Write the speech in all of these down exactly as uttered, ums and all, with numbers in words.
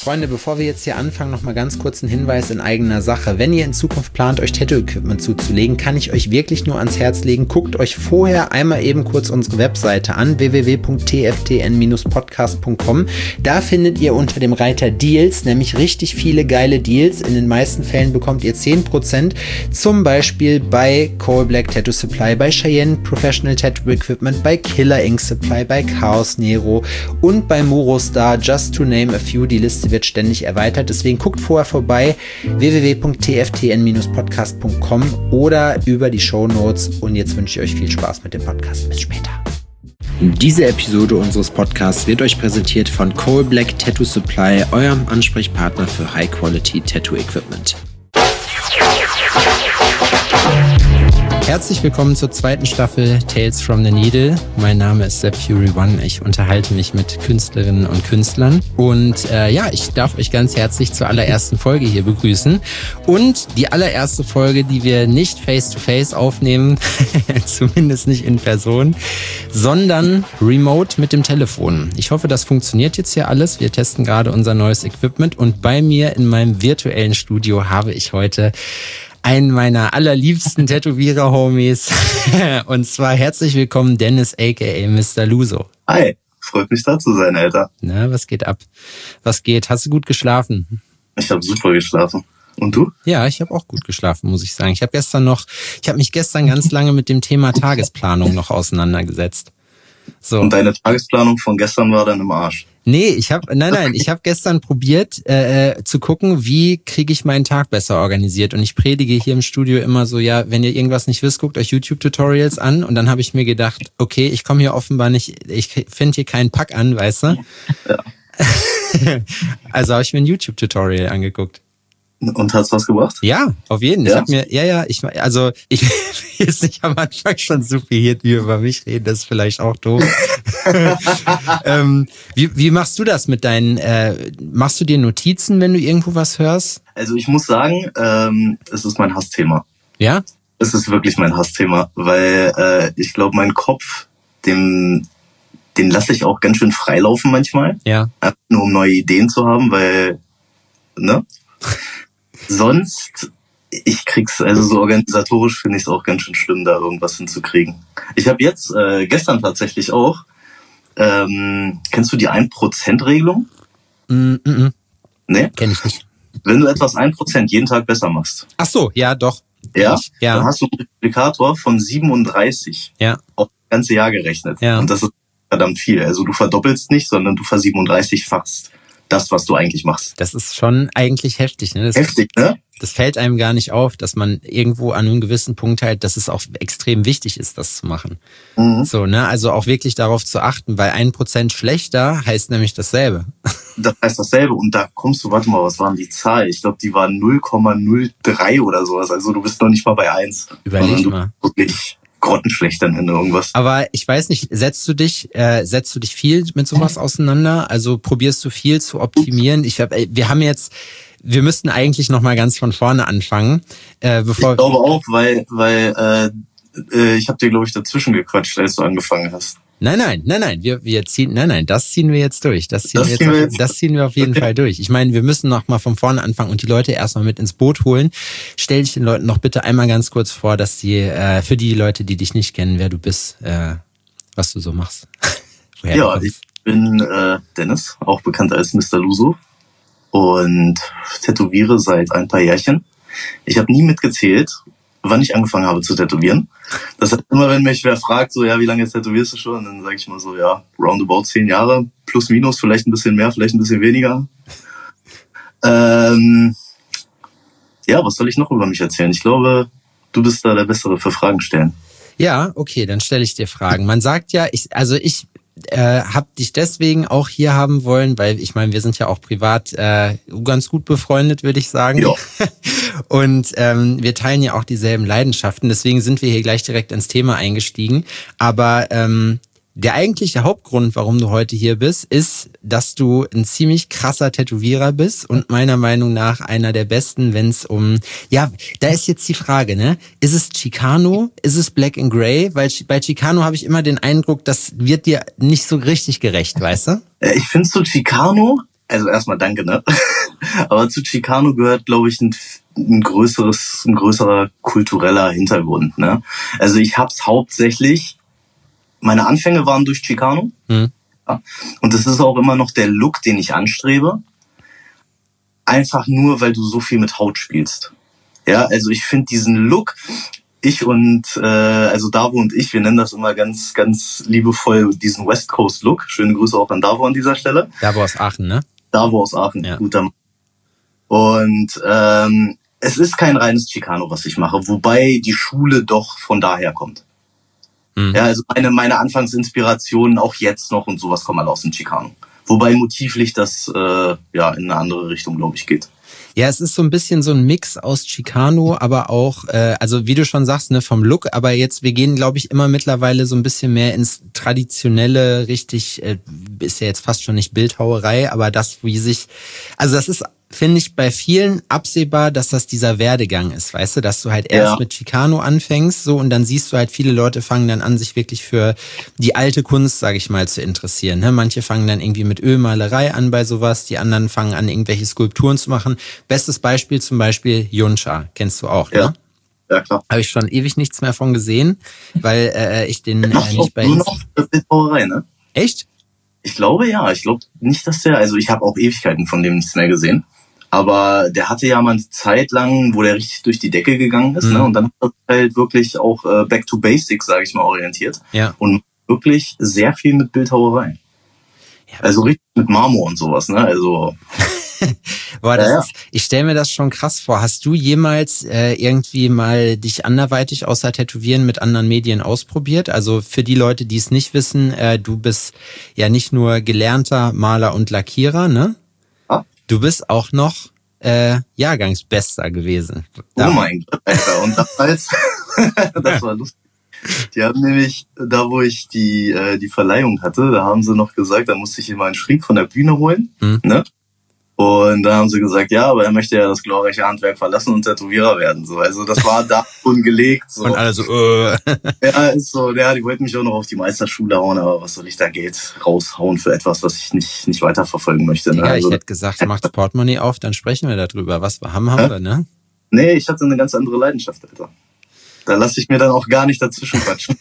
Freunde, bevor wir jetzt hier anfangen, noch mal ganz kurz ein Hinweis in eigener Sache. Wenn ihr in Zukunft plant, euch Tattoo-Equipment zuzulegen, kann ich euch wirklich nur ans Herz legen. Guckt euch vorher einmal eben kurz unsere Webseite an, w w w punkt t f t n Bindestrich podcast punkt com. Da findet ihr unter dem Reiter Deals nämlich richtig viele geile Deals. In den meisten Fällen bekommt ihr zehn Prozent, zum Beispiel bei Coal Black Tattoo Supply, bei Cheyenne Professional Tattoo Equipment, bei Killer Ink Supply, bei Chaos Nero und bei Morostar, just to name a few. Die Liste wird ständig erweitert, deswegen guckt vorher vorbei, w w w punkt t f t n Bindestrich podcast punkt com oder über die Shownotes, und jetzt wünsche ich euch viel Spaß mit dem Podcast. Bis später. Diese Episode unseres Podcasts wird euch präsentiert von Coal Black Tattoo Supply, eurem Ansprechpartner für High-Quality Tattoo Equipment. Herzlich willkommen zur zweiten Staffel Tales from the Needle. Mein Name ist Sepp Fury One. Ich unterhalte mich mit Künstlerinnen und Künstlern. Und äh, ja, ich darf euch ganz herzlich zur allerersten Folge hier begrüßen. Und die allererste Folge, die wir nicht face-to-face aufnehmen, zumindest nicht in Person, sondern remote mit dem Telefon. Ich hoffe, das funktioniert jetzt hier alles. Wir testen gerade unser neues Equipment. Und bei mir in meinem virtuellen Studio habe ich heute einen meiner allerliebsten Tätowierer-Homies. Und zwar herzlich willkommen, Dennis, aka Mister Luso. Hi, freut mich da zu sein, Alter. Na, was geht ab? Was geht? Hast du gut geschlafen? Ich habe super geschlafen. Und du? Ja, ich habe auch gut geschlafen, muss ich sagen. Ich habe gestern noch, ich habe mich gestern ganz lange mit dem Thema Tagesplanung noch auseinandergesetzt. So. Und deine Tagesplanung von gestern war dann im Arsch? Nee, ich habe, nein, nein, ich habe gestern probiert äh, zu gucken, wie kriege ich meinen Tag besser organisiert. Und ich predige hier im Studio immer so, ja, wenn ihr irgendwas nicht wisst, guckt euch YouTube-Tutorials an. Und dann habe ich mir gedacht, okay, ich komme hier offenbar nicht, ich finde hier keinen Pack an, weißt du? Ja. Also habe ich mir ein YouTube-Tutorial angeguckt. Und hat's was gebracht? Ja, auf jeden Fall. Ja. Ich habe mir, ja, ja, ich, also ich will jetzt nicht am Anfang schon so viel hier über mich reden, das ist vielleicht auch doof. ähm, wie, wie machst du das mit deinen, äh, machst du dir Notizen, wenn du irgendwo was hörst? Also ich muss sagen, ähm, es ist mein Hassthema. Ja? Es ist wirklich mein Hassthema, weil äh, ich glaube, mein Kopf, dem, den lasse ich auch ganz schön freilaufen manchmal. Ja. Einfach nur um neue Ideen zu haben, weil, ne? Sonst, ich krieg's, also so organisatorisch finde ich es auch ganz schön schlimm, da irgendwas hinzukriegen. Ich habe jetzt, äh, gestern tatsächlich auch, ähm, kennst du die ein Prozent Regelung? Mm, mm, mm. Nee? Kenn ich nicht. Wenn du etwas ein Prozent jeden Tag besser machst. Ach so, ja, doch. Ja? Ich, ja. Dann hast du einen Multiplikator von siebenunddreißig. Ja. Auf das ganze Jahr gerechnet. Ja. Und das ist verdammt viel. Also du verdoppelst nicht, sondern du versiebenunddreißigfachst das, was du eigentlich machst. Das ist schon eigentlich heftig, ne? Das Heftig, ne? Das fällt einem gar nicht auf, dass man irgendwo an einem gewissen Punkt halt, dass es auch extrem wichtig ist, das zu machen. Mhm. So, ne? Also auch wirklich darauf zu achten, weil ein Prozent schlechter heißt nämlich dasselbe. Das heißt dasselbe. Und da kommst du, warte mal, was waren die Zahl? Ich glaube, die waren null Komma null drei oder sowas. Also du bist noch nicht mal bei eins. Überleg du mal. Wirklich grottenschlecht dann in irgendwas. Aber ich weiß nicht, setzt du dich, äh, setzt du dich viel mit sowas auseinander? Also probierst du viel zu optimieren? Ich hab, wir haben jetzt, wir müssten eigentlich noch mal ganz von vorne anfangen, äh, bevor. Ich glaube auch, weil, weil äh, ich habe dir, glaube ich, dazwischen gequatscht, als du angefangen hast. Nein, nein, nein, nein, wir, wir ziehen, nein, nein, das ziehen wir jetzt durch. Das ziehen, das wir, ziehen jetzt wir auf, jetzt. Das ziehen wir auf jeden Fall durch. Ich meine, wir müssen noch mal von vorne anfangen und die Leute erstmal mit ins Boot holen. Stell dich den Leuten noch bitte einmal ganz kurz vor, dass die, äh, für die Leute, die dich nicht kennen, wer du bist, äh, was du so machst. Woher ja, ich bin äh, Dennis, auch bekannt als Mister Luso, und tätowiere seit ein paar Jährchen. Ich habe nie mitgezählt, wann ich angefangen habe zu tätowieren. Das heißt, immer wenn mich wer fragt, so, ja, wie lange tätowierst du schon? Dann sage ich mal so, ja, roundabout zehn Jahre, plus minus, vielleicht ein bisschen mehr, vielleicht ein bisschen weniger. Ähm, ja, was soll ich noch über mich erzählen? Ich glaube, du bist da der Bessere für Fragen stellen. Ja, okay, dann stelle ich dir Fragen. Man sagt ja, ich, also ich äh, habe dich deswegen auch hier haben wollen, weil ich meine, wir sind ja auch privat äh, ganz gut befreundet, würde ich sagen. Ja. Und ähm, wir teilen ja auch dieselben Leidenschaften, deswegen sind wir hier gleich direkt ins Thema eingestiegen. Aber ähm, der eigentliche Hauptgrund, warum du heute hier bist, ist, dass du ein ziemlich krasser Tätowierer bist und meiner Meinung nach einer der besten, wenn es um, ja, da ist jetzt die Frage, ne? Ist es Chicano? Ist es Black and Grey? Weil bei Chicano habe ich immer den Eindruck, das wird dir nicht so richtig gerecht, weißt du? Ich finde so Chicano also erstmal danke, ne? Aber zu Chicano gehört, glaube ich, ein, ein größeres, ein größerer kultureller Hintergrund, ne? Also ich hab's hauptsächlich, meine Anfänge waren durch Chicano. Mhm. Ja, und das ist auch immer noch der Look, den ich anstrebe. Einfach nur, weil du so viel mit Haut spielst. Ja, also ich finde diesen Look, ich und, äh, also Davo und ich, wir nennen das immer ganz, ganz liebevoll diesen West Coast Look. Schöne Grüße auch an Davo an dieser Stelle. Davo aus Aachen, ne? Davo aus Aachen, ja. Guter Mann. Und ähm, es ist kein reines Chicano, was ich mache, wobei die Schule doch von daher kommt. Mhm. Ja, also meine, meine Anfangsinspirationen auch jetzt noch und sowas kommen alle aus dem Chicano. Wobei motivlich das äh, ja in eine andere Richtung, glaube ich, geht. Ja, es ist so ein bisschen so ein Mix aus Chicano, aber auch, äh, also wie du schon sagst, ne, vom Look, aber jetzt, wir gehen, glaube ich, immer mittlerweile so ein bisschen mehr ins Traditionelle, richtig, äh, ist ja jetzt fast schon nicht Bildhauerei, aber das, wie sich, also das ist, finde ich, bei vielen absehbar, dass das dieser Werdegang ist, weißt du, dass du halt erst ja. mit Chicano anfängst, so, und dann siehst du halt, viele Leute fangen dann an, sich wirklich für die alte Kunst, sage ich mal, zu interessieren. Ne? Manche fangen dann irgendwie mit Ölmalerei an bei sowas, die anderen fangen an, irgendwelche Skulpturen zu machen. Bestes Beispiel zum Beispiel Juncha, kennst du auch, ja. ne? Ja, klar. Habe ich schon ewig nichts mehr von gesehen, weil äh, ich den äh, nicht bei... Nur noch Bildhauerei, ne? Echt? Ich glaube, ja. Ich glaube nicht, dass der... Also ich habe auch Ewigkeiten von dem nichts mehr gesehen. Aber der hatte ja mal eine Zeit lang, wo der richtig durch die Decke gegangen ist, mhm. ne? Und dann hat er halt wirklich auch äh, Back to Basics, sage ich mal, orientiert. Ja. Und wirklich sehr viel mit Bildhauerei. Ja. Also richtig mit Marmor und sowas, ne? Also... Boah, das ja, ja. Ist, ich stelle mir das schon krass vor. Hast du jemals äh, irgendwie mal dich anderweitig außer Tätowieren mit anderen Medien ausprobiert? Also für die Leute, die es nicht wissen, äh, du bist ja nicht nur gelernter Maler und Lackierer, ne? Ah. Du bist auch noch äh, Jahrgangsbester gewesen. Da. Oh mein Gott, Alter. Und damals, das war lustig. Die haben nämlich, da wo ich die äh, die Verleihung hatte, da haben sie noch gesagt, da musste ich immer einen Schrieb von der Bühne holen, hm. ne? Und da haben sie gesagt, ja, aber er möchte ja das glorreiche Handwerk verlassen und Tätowierer werden. So, also das war da schon gelegt. So. Und alle so, äh. Ja, ist so, ja, die wollten mich auch noch auf die Meisterschule hauen, aber was soll ich da Geld raushauen für etwas, was ich nicht nicht weiterverfolgen möchte. Ne? Ja, also, ich hätte gesagt, macht das Portemonnaie auf, dann sprechen wir darüber. Was wir haben, haben wir, ne? Nee, ich hatte eine ganz andere Leidenschaft, Alter. Da lasse ich mir dann auch gar nicht dazwischen quatschen.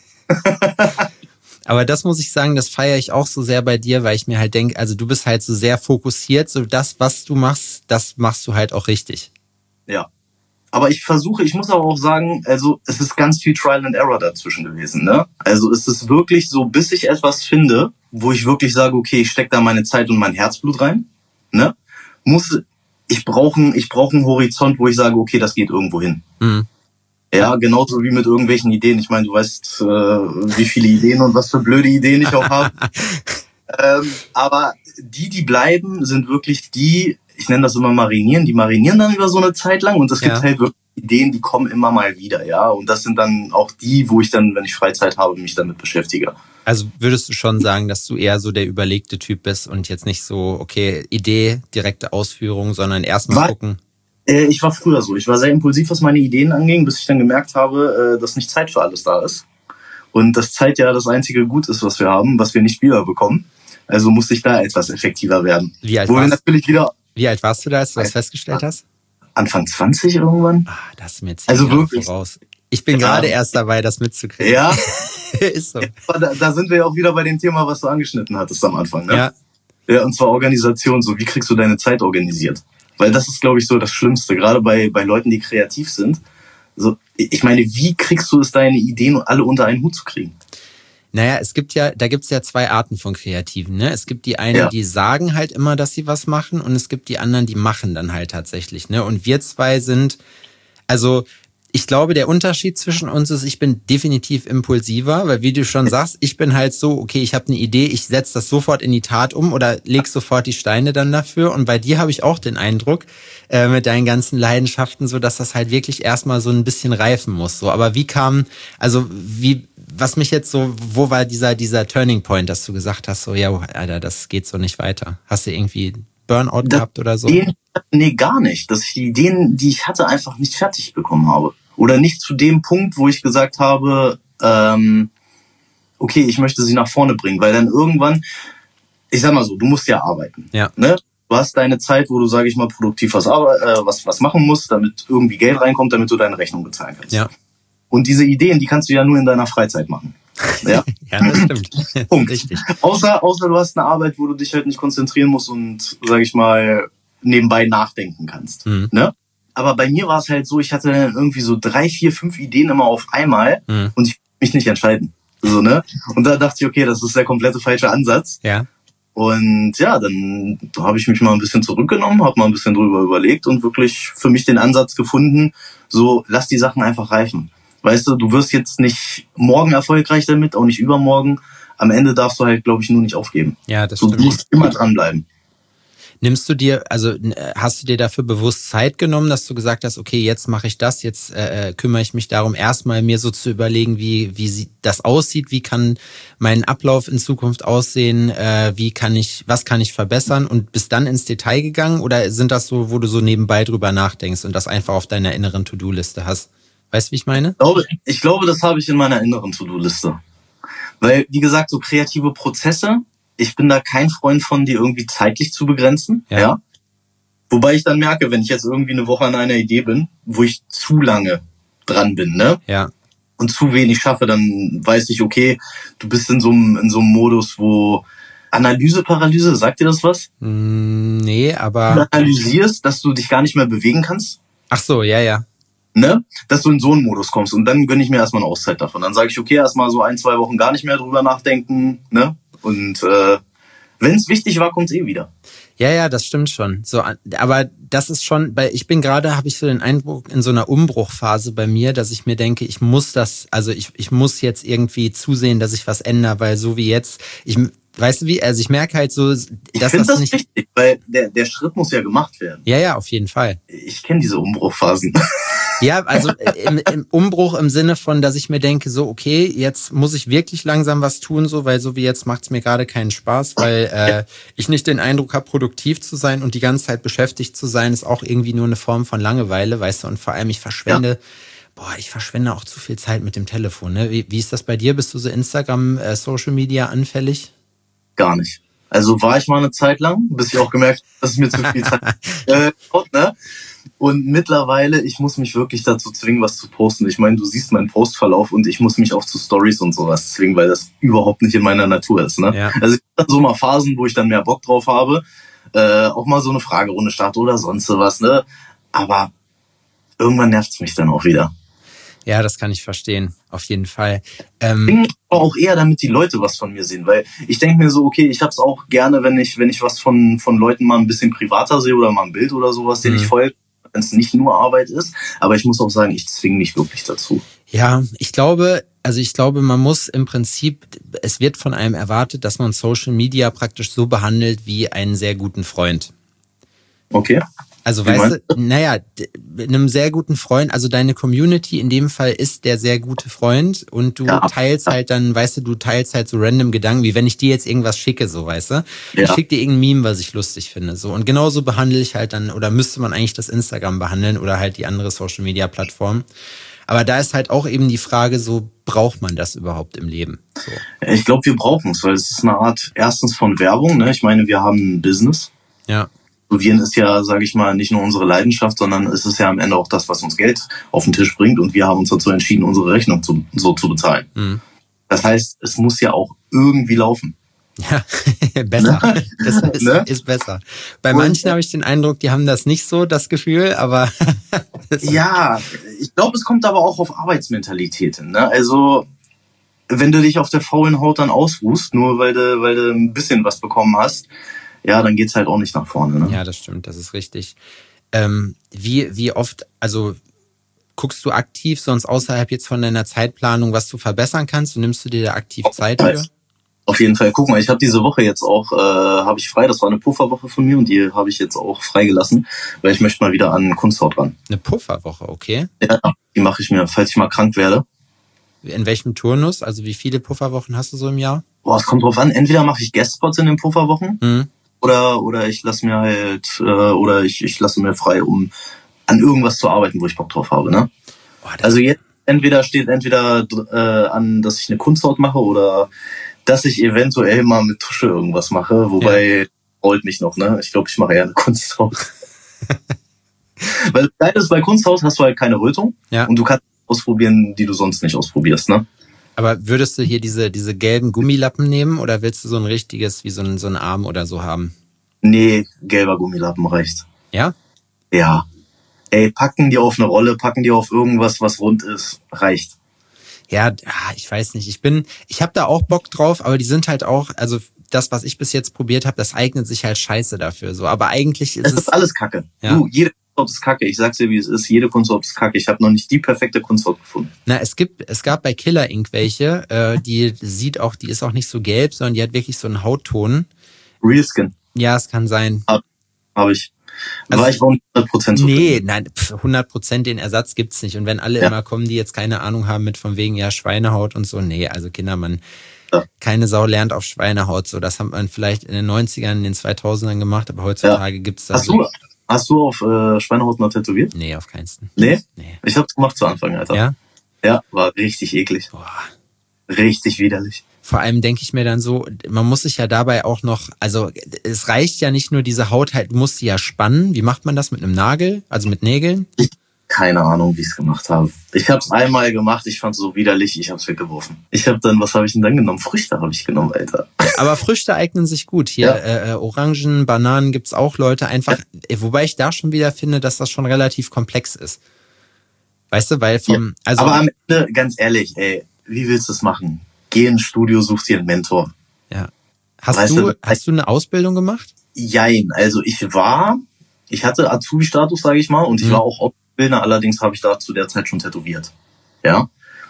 Aber das muss ich sagen, das feiere ich auch so sehr bei dir, weil ich mir halt denke, also du bist halt so sehr fokussiert, so das, was du machst, das machst du halt auch richtig. Ja. Aber ich versuche, ich muss aber auch sagen, also es ist ganz viel Trial and Error dazwischen gewesen, ne? Also es ist wirklich so, bis ich etwas finde, wo ich wirklich sage, okay, ich stecke da meine Zeit und mein Herzblut rein, ne? Muss, ich brauche ich brauche einen Horizont, wo ich sage, okay, das geht irgendwo hin. Mhm. Ja, genauso wie mit irgendwelchen Ideen. Ich meine, du weißt, äh, wie viele Ideen und was für blöde Ideen ich auch habe. ähm, aber die, die bleiben, sind wirklich die, ich nenne das immer marinieren, die marinieren dann über so eine Zeit lang und es gibt ja. halt wirklich Ideen, die kommen immer mal wieder, ja. Und das sind dann auch die, wo ich dann, wenn ich Freizeit habe, mich damit beschäftige. Also würdest du schon sagen, dass du eher so der überlegte Typ bist und jetzt nicht so, okay, Idee, direkte Ausführung, sondern erstmal gucken? Ich war früher so. Ich war sehr impulsiv, was meine Ideen anging, bis ich dann gemerkt habe, dass nicht Zeit für alles da ist. Und dass Zeit ja das einzige Gut ist, was wir haben, was wir nicht wiederbekommen. Also musste ich da etwas effektiver werden. Wie alt, Wo warst, wir natürlich wieder wie alt warst du da, als du das festgestellt hast? Anfang zwanzig irgendwann. Ah, das ist mir jetzt also wirklich voraus. Ich bin ja. gerade erst dabei, das mitzukriegen. Ja. Ist so. Ja, da, da sind wir ja auch wieder bei dem Thema, was du angeschnitten hattest am Anfang. Ne? Ja. Ja, und zwar Organisation. So, wie kriegst du deine Zeit organisiert? Weil das ist, glaube ich, so das Schlimmste, gerade bei bei Leuten, die kreativ sind. So, ich meine, wie kriegst du es, deine Ideen alle unter einen Hut zu kriegen? Naja, es gibt ja, da gibt's ja zwei Arten von Kreativen, ne? Es gibt die einen, ja. die sagen halt immer, dass sie was machen, und es gibt die anderen, die machen dann halt tatsächlich, ne? Und wir zwei sind, also ich glaube, der Unterschied zwischen uns ist, ich bin definitiv impulsiver, weil wie du schon sagst, ich bin halt so, okay, ich habe eine Idee, ich setze das sofort in die Tat um oder leg sofort die Steine dann dafür. Und bei dir habe ich auch den Eindruck, äh, mit deinen ganzen Leidenschaften, so dass das halt wirklich erstmal so ein bisschen reifen muss. So, aber wie kam, also wie, was mich jetzt so, wo war dieser dieser Turning Point, dass du gesagt hast, so ja, Alter, das geht so nicht weiter. Hast du irgendwie Burnout das gehabt oder so? Ideen, nee, gar nicht. Dass ich die Ideen, die ich hatte, einfach nicht fertig bekommen habe. Oder nicht zu dem Punkt, wo ich gesagt habe, ähm, okay, ich möchte sie nach vorne bringen. Weil dann irgendwann, ich sag mal so, du musst ja arbeiten. Ja. Ne? Du hast deine Zeit, wo du, sage ich mal, produktiv was, äh, was, was machen musst, damit irgendwie Geld reinkommt, damit du deine Rechnung bezahlen kannst. Ja. Und diese Ideen, die kannst du ja nur in deiner Freizeit machen. Ja, ja, das stimmt. Punkt. Richtig. Außer, außer du hast eine Arbeit, wo du dich halt nicht konzentrieren musst und, sage ich mal, nebenbei nachdenken kannst. Mhm. Ne? Aber bei mir war es halt so, ich hatte dann irgendwie so drei, vier, fünf Ideen immer auf einmal mhm. und ich konnte mich nicht entscheiden. So, ne? Und da dachte ich, okay, das ist der komplette falsche Ansatz. Ja. Und ja, dann habe ich mich mal ein bisschen zurückgenommen, habe mal ein bisschen drüber überlegt und wirklich für mich den Ansatz gefunden, so lass die Sachen einfach reifen. Weißt du, du wirst jetzt nicht morgen erfolgreich damit, auch nicht übermorgen. Am Ende darfst du halt, glaube ich, nur nicht aufgeben. Ja, das du stimmt. Du musst immer dranbleiben. Nimmst du dir, also hast du dir dafür bewusst Zeit genommen, dass du gesagt hast, okay, jetzt mache ich das, jetzt äh, kümmere ich mich darum, erstmal mir so zu überlegen, wie wie sieht das aussieht, wie kann mein Ablauf in Zukunft aussehen, äh, wie kann ich, was kann ich verbessern und bist dann ins Detail gegangen oder sind das so, wo du so nebenbei drüber nachdenkst und das einfach auf deiner inneren To-Do-Liste hast? Weißt du, wie ich meine? Ich glaube, ich glaube, das habe ich in meiner inneren To-Do-Liste. Weil, wie gesagt, so kreative Prozesse, ich bin da kein Freund von, die irgendwie zeitlich zu begrenzen. Ja. ja. Wobei ich dann merke, wenn ich jetzt irgendwie eine Woche an einer Idee bin, wo ich zu lange dran bin, ne? Ja. Und zu wenig schaffe, dann weiß ich, okay, du bist in so einem, in so einem Modus, wo Analyseparalyse, sagt dir das was? Mm, nee, aber... Du analysierst, dass du dich gar nicht mehr bewegen kannst. Ach so, ja, ja. Ne? Dass du in so einen Modus kommst. Und dann gönne ich mir erstmal eine Auszeit davon. Dann sage ich, okay, erstmal so ein, zwei Wochen gar nicht mehr drüber nachdenken, ne? Und äh, wenn es wichtig war, kommt's eh wieder. Ja, ja, das stimmt schon. So, aber das ist schon, weil ich bin gerade, habe ich so den Eindruck in so einer Umbruchphase bei mir, dass ich mir denke, ich muss das, also ich ich muss jetzt irgendwie zusehen, dass ich was ändere, weil so wie jetzt, ich weißt du wie, also ich merke halt so, dass ich finde das, das nicht wichtig, weil der der Schritt muss ja gemacht werden. Ja, ja, auf jeden Fall. Ich kenne diese Umbruchphasen. Ja, also im, im Umbruch im Sinne von, dass ich mir denke, so okay, jetzt muss ich wirklich langsam was tun, so weil so wie jetzt macht's mir gerade keinen Spaß, weil äh, ich nicht den Eindruck habe, produktiv zu sein und die ganze Zeit beschäftigt zu sein, ist auch irgendwie nur eine Form von Langeweile, weißt du, und vor allem ich verschwende, ja. boah, ich verschwende auch zu viel Zeit mit dem Telefon. Ne? Wie, wie ist das bei dir? Bist du so Instagram, äh, Social Media anfällig? Gar nicht. Also war ich mal eine Zeit lang, bis ich auch gemerkt habe, dass es mir zu viel Zeit äh, kommt, ne? Und mittlerweile, ich muss mich wirklich dazu zwingen, was zu posten. Ich meine, du siehst meinen Postverlauf und ich muss mich auch zu Stories und sowas zwingen, weil das überhaupt nicht in meiner Natur ist. Ne? Ja. Also ich habe so mal Phasen, wo ich dann mehr Bock drauf habe, äh, auch mal so eine Fragerunde starte oder sonst was. Ne? Aber irgendwann nervt's mich dann auch wieder. Ja, das kann ich verstehen, auf jeden Fall. Ähm, ich denke auch eher, damit die Leute was von mir sehen, weil ich denke mir so, okay, ich hab's auch gerne, wenn ich wenn ich was von von Leuten mal ein bisschen privater sehe oder mal ein Bild oder sowas, den mhm. ich folge, wenn es nicht nur Arbeit ist. Aber ich muss auch sagen, ich zwinge mich wirklich dazu. Ja, ich glaube, also ich glaube, man muss im Prinzip, es wird von einem erwartet, dass man Social Media praktisch so behandelt wie einen sehr guten Freund. Okay. Also weißt du, naja, mit einem sehr guten Freund, also deine Community in dem Fall ist der sehr gute Freund und du ja. teilst halt dann, weißt du, du teilst halt so random Gedanken, wie wenn ich dir jetzt irgendwas schicke, so, weißt du. Ja. Ich schicke dir irgendein Meme, was ich lustig finde, so. Und genauso behandle ich halt dann, oder müsste man eigentlich das Instagram behandeln oder halt die andere Social-Media-Plattform. Aber da ist halt auch eben die Frage, so, braucht man das überhaupt im Leben? So. Ich glaube, wir brauchen es, weil es ist eine Art, erstens von Werbung, ne? Ich meine, wir haben ein Business. Ja. Tätowieren ist ja, sage ich mal, nicht nur unsere Leidenschaft, sondern es ist ja am Ende auch das, was uns Geld auf den Tisch bringt und wir haben uns dazu entschieden, unsere Rechnung zu, so zu bezahlen. Mhm. Das heißt, es muss ja auch irgendwie laufen. Ja, besser. Das ist, ne? ist besser. Bei und manchen habe ich den Eindruck, die haben das nicht so, das Gefühl, aber... Ja, ich glaube, es kommt aber auch auf Arbeitsmentalität hin. Ne? Also, wenn du dich auf der faulen Haut dann ausruhst, nur weil du, weil du ein bisschen was bekommen hast, ja, dann geht's halt auch nicht nach vorne. Ne? Ja, das stimmt, das ist richtig. Ähm, wie, wie oft, also guckst du aktiv sonst außerhalb jetzt von deiner Zeitplanung, was du verbessern kannst und nimmst du dir da aktiv Zeit für? Auf jeden Fall. Guck mal, ich habe diese Woche jetzt auch, äh, habe ich frei, das war eine Pufferwoche von mir und die habe ich jetzt auch freigelassen, weil ich möchte mal wieder an Kunsthaut ran. Eine Pufferwoche, okay. Ja, die mache ich mir, falls ich mal krank werde. In welchem Turnus? Also wie viele Pufferwochen hast du so im Jahr? Boah, es kommt drauf an. Entweder mache ich Guestspots in den Pufferwochen mhm. oder oder ich lasse mir halt äh, oder ich ich lasse mir frei, um an irgendwas zu arbeiten, wo ich Bock drauf habe. Ne? Boah, also jetzt entweder steht entweder äh, an, dass ich eine Kunsthaut mache oder dass ich eventuell mal mit Tusche irgendwas mache, wobei ja. rollt mich noch, ne? Ich glaube, ich mache eher eine Kunsthaut. Weil das Geile ist, bei Kunsthaut hast du halt keine Rötung. Ja. Und du kannst ausprobieren, die du sonst nicht ausprobierst, ne? Aber würdest du hier diese, diese gelben Gummilappen nehmen oder willst du so ein richtiges, wie so ein, so ein Arm oder so haben? Nee, gelber Gummilappen reicht. Ja? Ja. Ey, packen die auf eine Rolle, packen die auf irgendwas, was rund ist, reicht. Ja, ich weiß nicht. Ich bin, ich habe da auch Bock drauf, aber die sind halt auch, also das, was ich bis jetzt probiert habe, das eignet sich halt scheiße dafür. So, aber eigentlich ist es es ist alles Kacke. Ja. Du, jede Kunsthaut ist Kacke. Ich sag's dir, wie es ist. Jede Kunsthaut ist Kacke. Ich habe noch nicht die perfekte Kunsthaut gefunden. Na, es gibt, es gab bei Killer Ink welche, äh, die sieht auch, die ist auch nicht so gelb, sondern die hat wirklich so einen Hautton. Real Skin. Ja, es kann sein. Habe hab ich. Also, war ich auch hundert Prozent so. Nee, nein, hundert Prozent den Ersatz gibt's nicht. Und wenn alle ja. immer kommen, die jetzt keine Ahnung haben mit von wegen, ja, Schweinehaut und so, nee, also Kinder, man, ja. keine Sau lernt auf Schweinehaut so. Das hat man vielleicht in den neunzigern, in den zweitausendern gemacht, aber heutzutage ja. gibt's das. Hast du, hast du auf äh, Schweinehaut mal tätowiert? Nee, auf keinsten. Nee? Nee. Ich hab's gemacht zu Anfang, Alter. Ja? Ja, war richtig eklig. Boah. Richtig widerlich. Vor allem denke ich mir dann so, man muss sich ja dabei auch noch, also es reicht ja nicht nur diese Haut halt, du musst sie ja spannen. Wie macht man das mit einem Nagel, also mit Nägeln? Ich, keine Ahnung, wie ich es gemacht habe. Ich habe es einmal gemacht, ich fand es so widerlich, ich habe es weggeworfen. Ich habe dann, was habe ich denn dann genommen? Früchte habe ich genommen, Alter. Aber Früchte eignen sich gut. Hier ja. äh, Orangen, Bananen gibt's auch Leute einfach, ja. wobei ich da schon wieder finde, dass das schon relativ komplex ist. Weißt du, weil vom... Ja. also aber am Ende, ganz ehrlich, ey, wie willst du es machen? Geh ins Studio, such dir einen Mentor. Ja. Hast weißt du, du, hast du eine Ausbildung gemacht? Jein, also ich war, ich hatte Azubi-Status, sage ich mal, und ich mhm. war auch Ausbilder, allerdings habe ich da zu der Zeit schon tätowiert. Ja.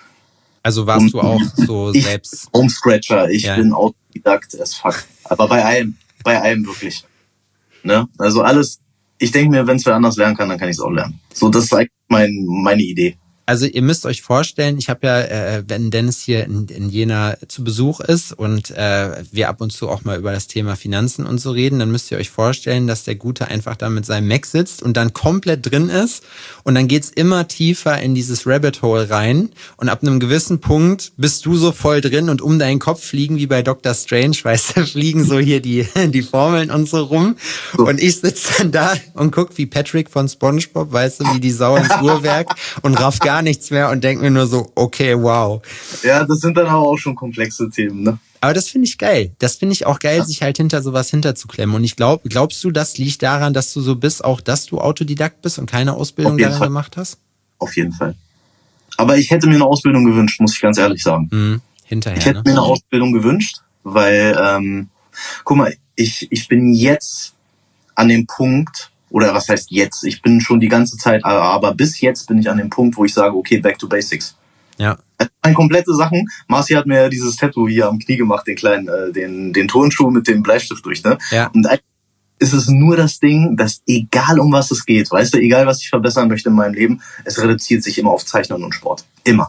Also warst und du auch so ich, selbst... Homescratcher, ich ja. bin Autodidakt as fuck. Aber bei allem, bei allem wirklich. Ne? Also alles, ich denke mir, wenn es wer anders lernen kann, dann kann ich es auch lernen. So, das ist eigentlich mein, meine Idee. Also ihr müsst euch vorstellen, ich habe ja, äh, wenn Dennis hier in, in Jena zu Besuch ist und äh, wir ab und zu auch mal über das Thema Finanzen und so reden, dann müsst ihr euch vorstellen, dass der Gute einfach da mit seinem Mac sitzt und dann komplett drin ist und dann geht's immer tiefer in dieses Rabbit Hole rein und ab einem gewissen Punkt bist du so voll drin und um deinen Kopf fliegen wie bei Doctor Strange, weißt du, fliegen so hier die die Formeln und so rum und ich sitze dann da und guck wie Patrick von SpongeBob, weißt du, wie die Sau ins Uhrwerk und raff gar nichts mehr und denke mir nur so, okay, wow. Ja, das sind dann aber auch schon komplexe Themen, ne? Aber das finde ich geil. Das finde ich auch geil, ja. sich halt hinter sowas hinterzuklemmen. Und ich glaube, glaubst du, das liegt daran, dass du so bist, auch dass du Autodidakt bist und keine Ausbildung darin Fall. gemacht hast? Auf jeden Fall. Aber ich hätte mir eine Ausbildung gewünscht, muss ich ganz ehrlich sagen. Mhm. Hinterher, Ich hätte ne? mir eine Ausbildung gewünscht, weil, ähm, guck mal, ich, ich bin jetzt an dem Punkt, oder was heißt jetzt? Ich bin schon die ganze Zeit, aber bis jetzt bin ich an dem Punkt, wo ich sage, okay, back to basics. Ja. Also komplette Sachen. Marci hat mir ja dieses Tattoo hier am Knie gemacht, den kleinen, äh, den, den Turnschuh mit dem Bleistift durch, ne? Ja. Und eigentlich ist es nur das Ding, dass egal um was es geht, weißt du, egal was ich verbessern möchte in meinem Leben, es reduziert sich immer auf Zeichnen und Sport. Immer.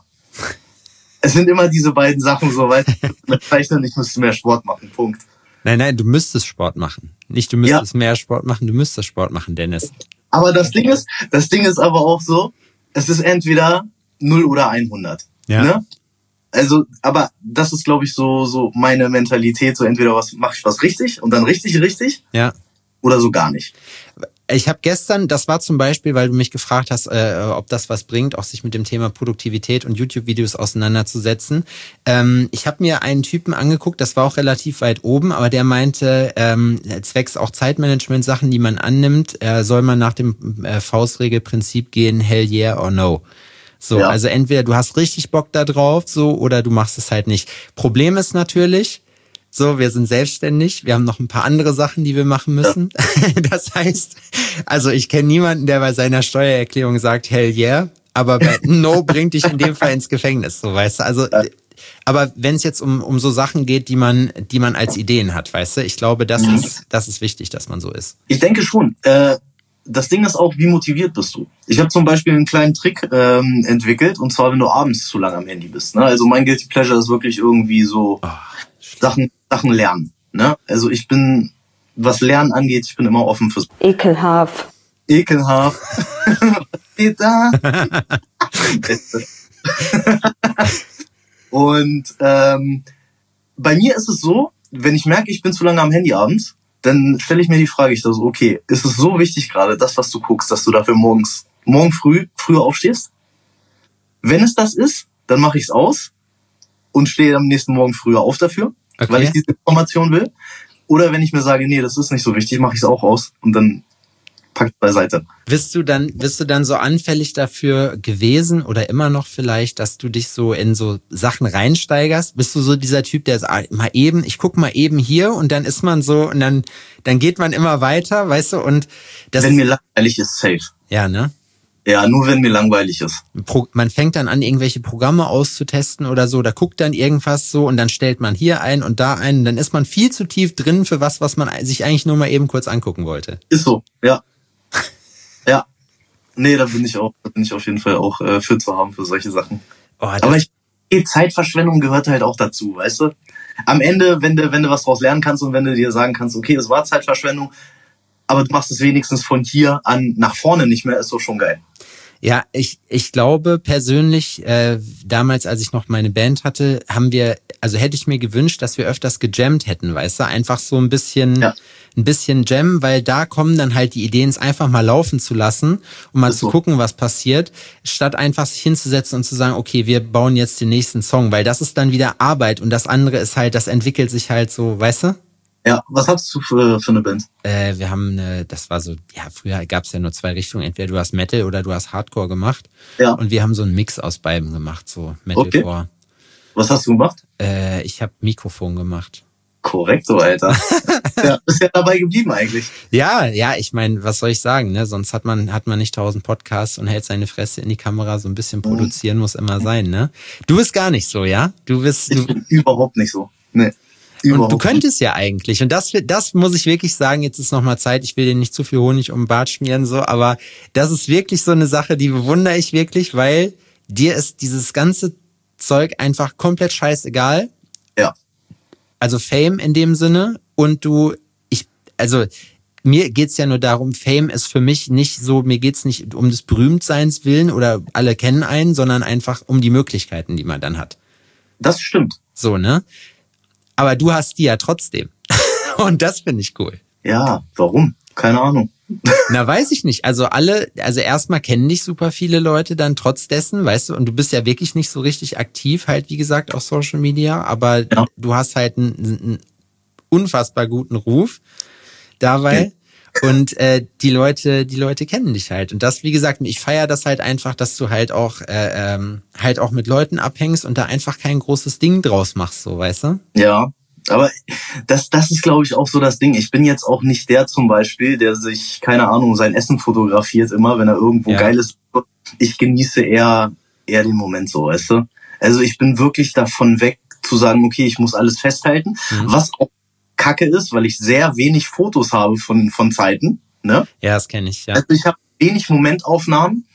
Es sind immer diese beiden Sachen so, weißt du, mit Zeichnen, ich müsste mehr Sport machen, Punkt. Nein, nein, du müsstest Sport machen. Nicht du müsstest ja. mehr Sport machen, du müsstest Sport machen, Dennis. Aber das Ding ist, das Ding ist aber auch so, es ist entweder null oder hundert. Ja. Ne? Also, aber das ist, glaube ich, so so meine Mentalität, so entweder was mache ich was richtig und dann richtig, richtig. Ja. Oder so gar nicht. Ich habe gestern, das war zum Beispiel, weil du mich gefragt hast, äh, ob das was bringt, auch sich mit dem Thema Produktivität und YouTube-Videos auseinanderzusetzen. Ähm, ich habe mir einen Typen angeguckt, das war auch relativ weit oben, aber der meinte, ähm, zwecks auch Zeitmanagement-Sachen, die man annimmt, äh, soll man nach dem äh, Faustregelprinzip gehen, hell yeah or no. So, ja. Also entweder du hast richtig Bock da drauf, so, oder du machst es halt nicht. Problem ist natürlich, so, wir sind selbstständig, wir haben noch ein paar andere Sachen, die wir machen müssen. Ja. Das heißt, also ich kenne niemanden, der bei seiner Steuererklärung sagt, hell yeah, aber bei no bringt dich in dem Fall ins Gefängnis, so, weißt du, also, ja. Aber wenn es jetzt um um so Sachen geht, die man die man als Ideen hat, weißt du, ich glaube, das mhm. ist das ist wichtig, dass man so ist. Ich denke schon, äh, das Ding ist auch, wie motiviert bist du? Ich habe zum Beispiel einen kleinen Trick ähm, entwickelt, und zwar, wenn du abends zu lange am Handy bist. Ne? Also mein Guilty Pleasure ist wirklich irgendwie so oh, Sachen, Sachen lernen. Ne? Also ich bin, was Lernen angeht, ich bin immer offen fürs... Ekelhaft. Ekelhaft. Was geht da? Und ähm, bei mir ist es so, wenn ich merke, ich bin zu lange am Handy abends, dann stelle ich mir die Frage, ich so, okay, ist es so wichtig gerade, das, was du guckst, dass du dafür morgens, morgen früh, früher aufstehst? Wenn es das ist, dann mache ich es aus und stehe am nächsten Morgen früher auf dafür, okay, weil ich diese Information will. Oder wenn ich mir sage, nee, das ist nicht so wichtig, mache ich es auch aus und dann pack es beiseite. Bist du dann, bist du dann so anfällig dafür gewesen oder immer noch vielleicht, dass du dich so in so Sachen reinsteigerst? Bist du so dieser Typ, der sagt, mal eben, ich guck mal eben hier und dann ist man so und dann, dann geht man immer weiter, weißt du? Und das wenn mir langweilig ist, safe. Ja, ne? Ja, nur wenn mir langweilig ist. Man fängt dann an, irgendwelche Programme auszutesten oder so, da guckt dann irgendwas so und dann stellt man hier ein und da ein und dann ist man viel zu tief drin für was, was man sich eigentlich nur mal eben kurz angucken wollte. Ist so, ja. Ja. Nee, da bin ich auch, da bin ich auf jeden Fall auch äh, für zu haben für solche Sachen. Oh, aber ich, Zeitverschwendung gehört halt auch dazu, weißt du? Am Ende, wenn du, wenn du was draus lernen kannst und wenn du dir sagen kannst, okay, es war Zeitverschwendung, aber du machst es wenigstens von hier an nach vorne nicht mehr, ist doch schon geil. Ja, ich ich glaube persönlich, äh, damals, als ich noch meine Band hatte, haben wir, also hätte ich mir gewünscht, dass wir öfters gejammt hätten, weißt du? Einfach so ein bisschen, ja. ein bisschen Jam, weil da kommen dann halt die Ideen, es einfach mal laufen zu lassen und mal zu so. gucken, was passiert, statt einfach sich hinzusetzen und zu sagen, okay, wir bauen jetzt den nächsten Song, weil das ist dann wieder Arbeit und das andere ist halt, das entwickelt sich halt so, weißt du? Ja, was hast du für, für eine Band? Äh, wir haben eine, das war so, ja, früher gab es ja nur zwei Richtungen, entweder du hast Metal oder du hast Hardcore gemacht. Ja. Und wir haben so einen Mix aus beidem gemacht, so Metalcore. Okay. Was hast du gemacht? Äh, ich habe Mikrofon gemacht. Korrekto, Alter. Ja, bist ja dabei geblieben eigentlich. Ja, ja, ich meine, was soll ich sagen, ne? Sonst hat man hat man nicht tausend Podcasts und hält seine Fresse in die Kamera, so ein bisschen produzieren mhm. muss immer sein, ne? Du bist gar nicht so, ja? Du bist Ich du, bin überhaupt nicht so. Nee. Und du könntest ja eigentlich, und das, das muss ich wirklich sagen, jetzt ist nochmal Zeit, ich will dir nicht zu viel Honig um den Bart schmieren, so, aber das ist wirklich so eine Sache, die bewundere ich wirklich, weil dir ist dieses ganze Zeug einfach komplett scheißegal. Ja. Also Fame in dem Sinne und du, ich, also mir geht's ja nur darum, Fame ist für mich nicht so, mir geht's nicht um des Berühmtseins willen oder alle kennen einen, sondern einfach um die Möglichkeiten, die man dann hat. Das stimmt. So, ne? Aber du hast die ja trotzdem. Und das finde ich cool. Ja, warum? Keine Ahnung. Na, weiß ich nicht. Also alle, also erstmal kennen dich super viele Leute dann trotz dessen, weißt du, und du bist ja wirklich nicht so richtig aktiv, halt wie gesagt auf Social Media, aber ja. du hast halt einen, einen unfassbar guten Ruf dabei. Ja. Und äh, die Leute, die Leute kennen dich halt. Und das, wie gesagt, ich feiere das halt einfach, dass du halt auch äh, ähm, halt auch mit Leuten abhängst und da einfach kein großes Ding draus machst, so, weißt du? Ja, aber das, das ist, glaube ich, auch so das Ding. Ich bin jetzt auch nicht der zum Beispiel, der sich, keine Ahnung, sein Essen fotografiert immer, wenn er irgendwo ja. geil ist. Ich genieße eher eher den Moment so, weißt du? Also ich bin wirklich davon weg zu sagen, okay, ich muss alles festhalten, mhm. was auch Kacke ist, weil ich sehr wenig Fotos habe von von Zeiten. Ne? Ja, das kenne ich, ja. Also ich habe wenig Momentaufnahmen,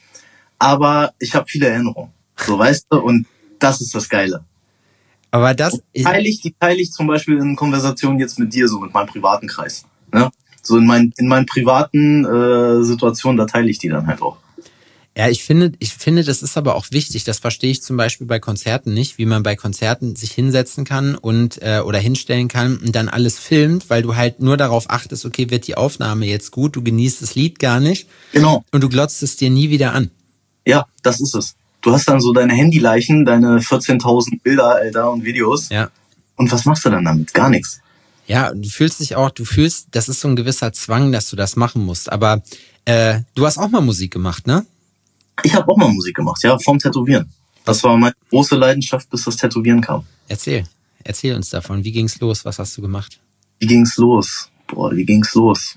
aber ich habe viele Erinnerungen. So, weißt du? Und das ist das Geile. Aber das... Die teile ich, die teile ich zum Beispiel in Konversationen jetzt mit dir, so mit meinem privaten Kreis. Ne? So in meinen, in meinen privaten äh, Situationen, da teile ich die dann halt auch. Ja, ich finde, ich finde, das ist aber auch wichtig. Das verstehe ich zum Beispiel bei Konzerten nicht, wie man bei Konzerten sich hinsetzen kann und äh, oder hinstellen kann und dann alles filmt, weil du halt nur darauf achtest, okay, wird die Aufnahme jetzt gut, du genießt das Lied gar nicht. Genau. Und du glotzt es dir nie wieder an. Ja, das ist es. Du hast dann so deine Handyleichen, deine vierzehntausend Bilder, Alter, und Videos. Ja. Und was machst du dann damit? Gar nichts. Ja, du fühlst dich auch, du fühlst, das ist so ein gewisser Zwang, dass du das machen musst. Aber äh, du hast auch mal Musik gemacht, ne? Ich habe auch mal Musik gemacht, ja, vom Tätowieren. Das war meine große Leidenschaft, bis das Tätowieren kam. Erzähl, erzähl uns davon. Wie ging's los? Was hast du gemacht? Wie ging's los? Boah, wie ging's los?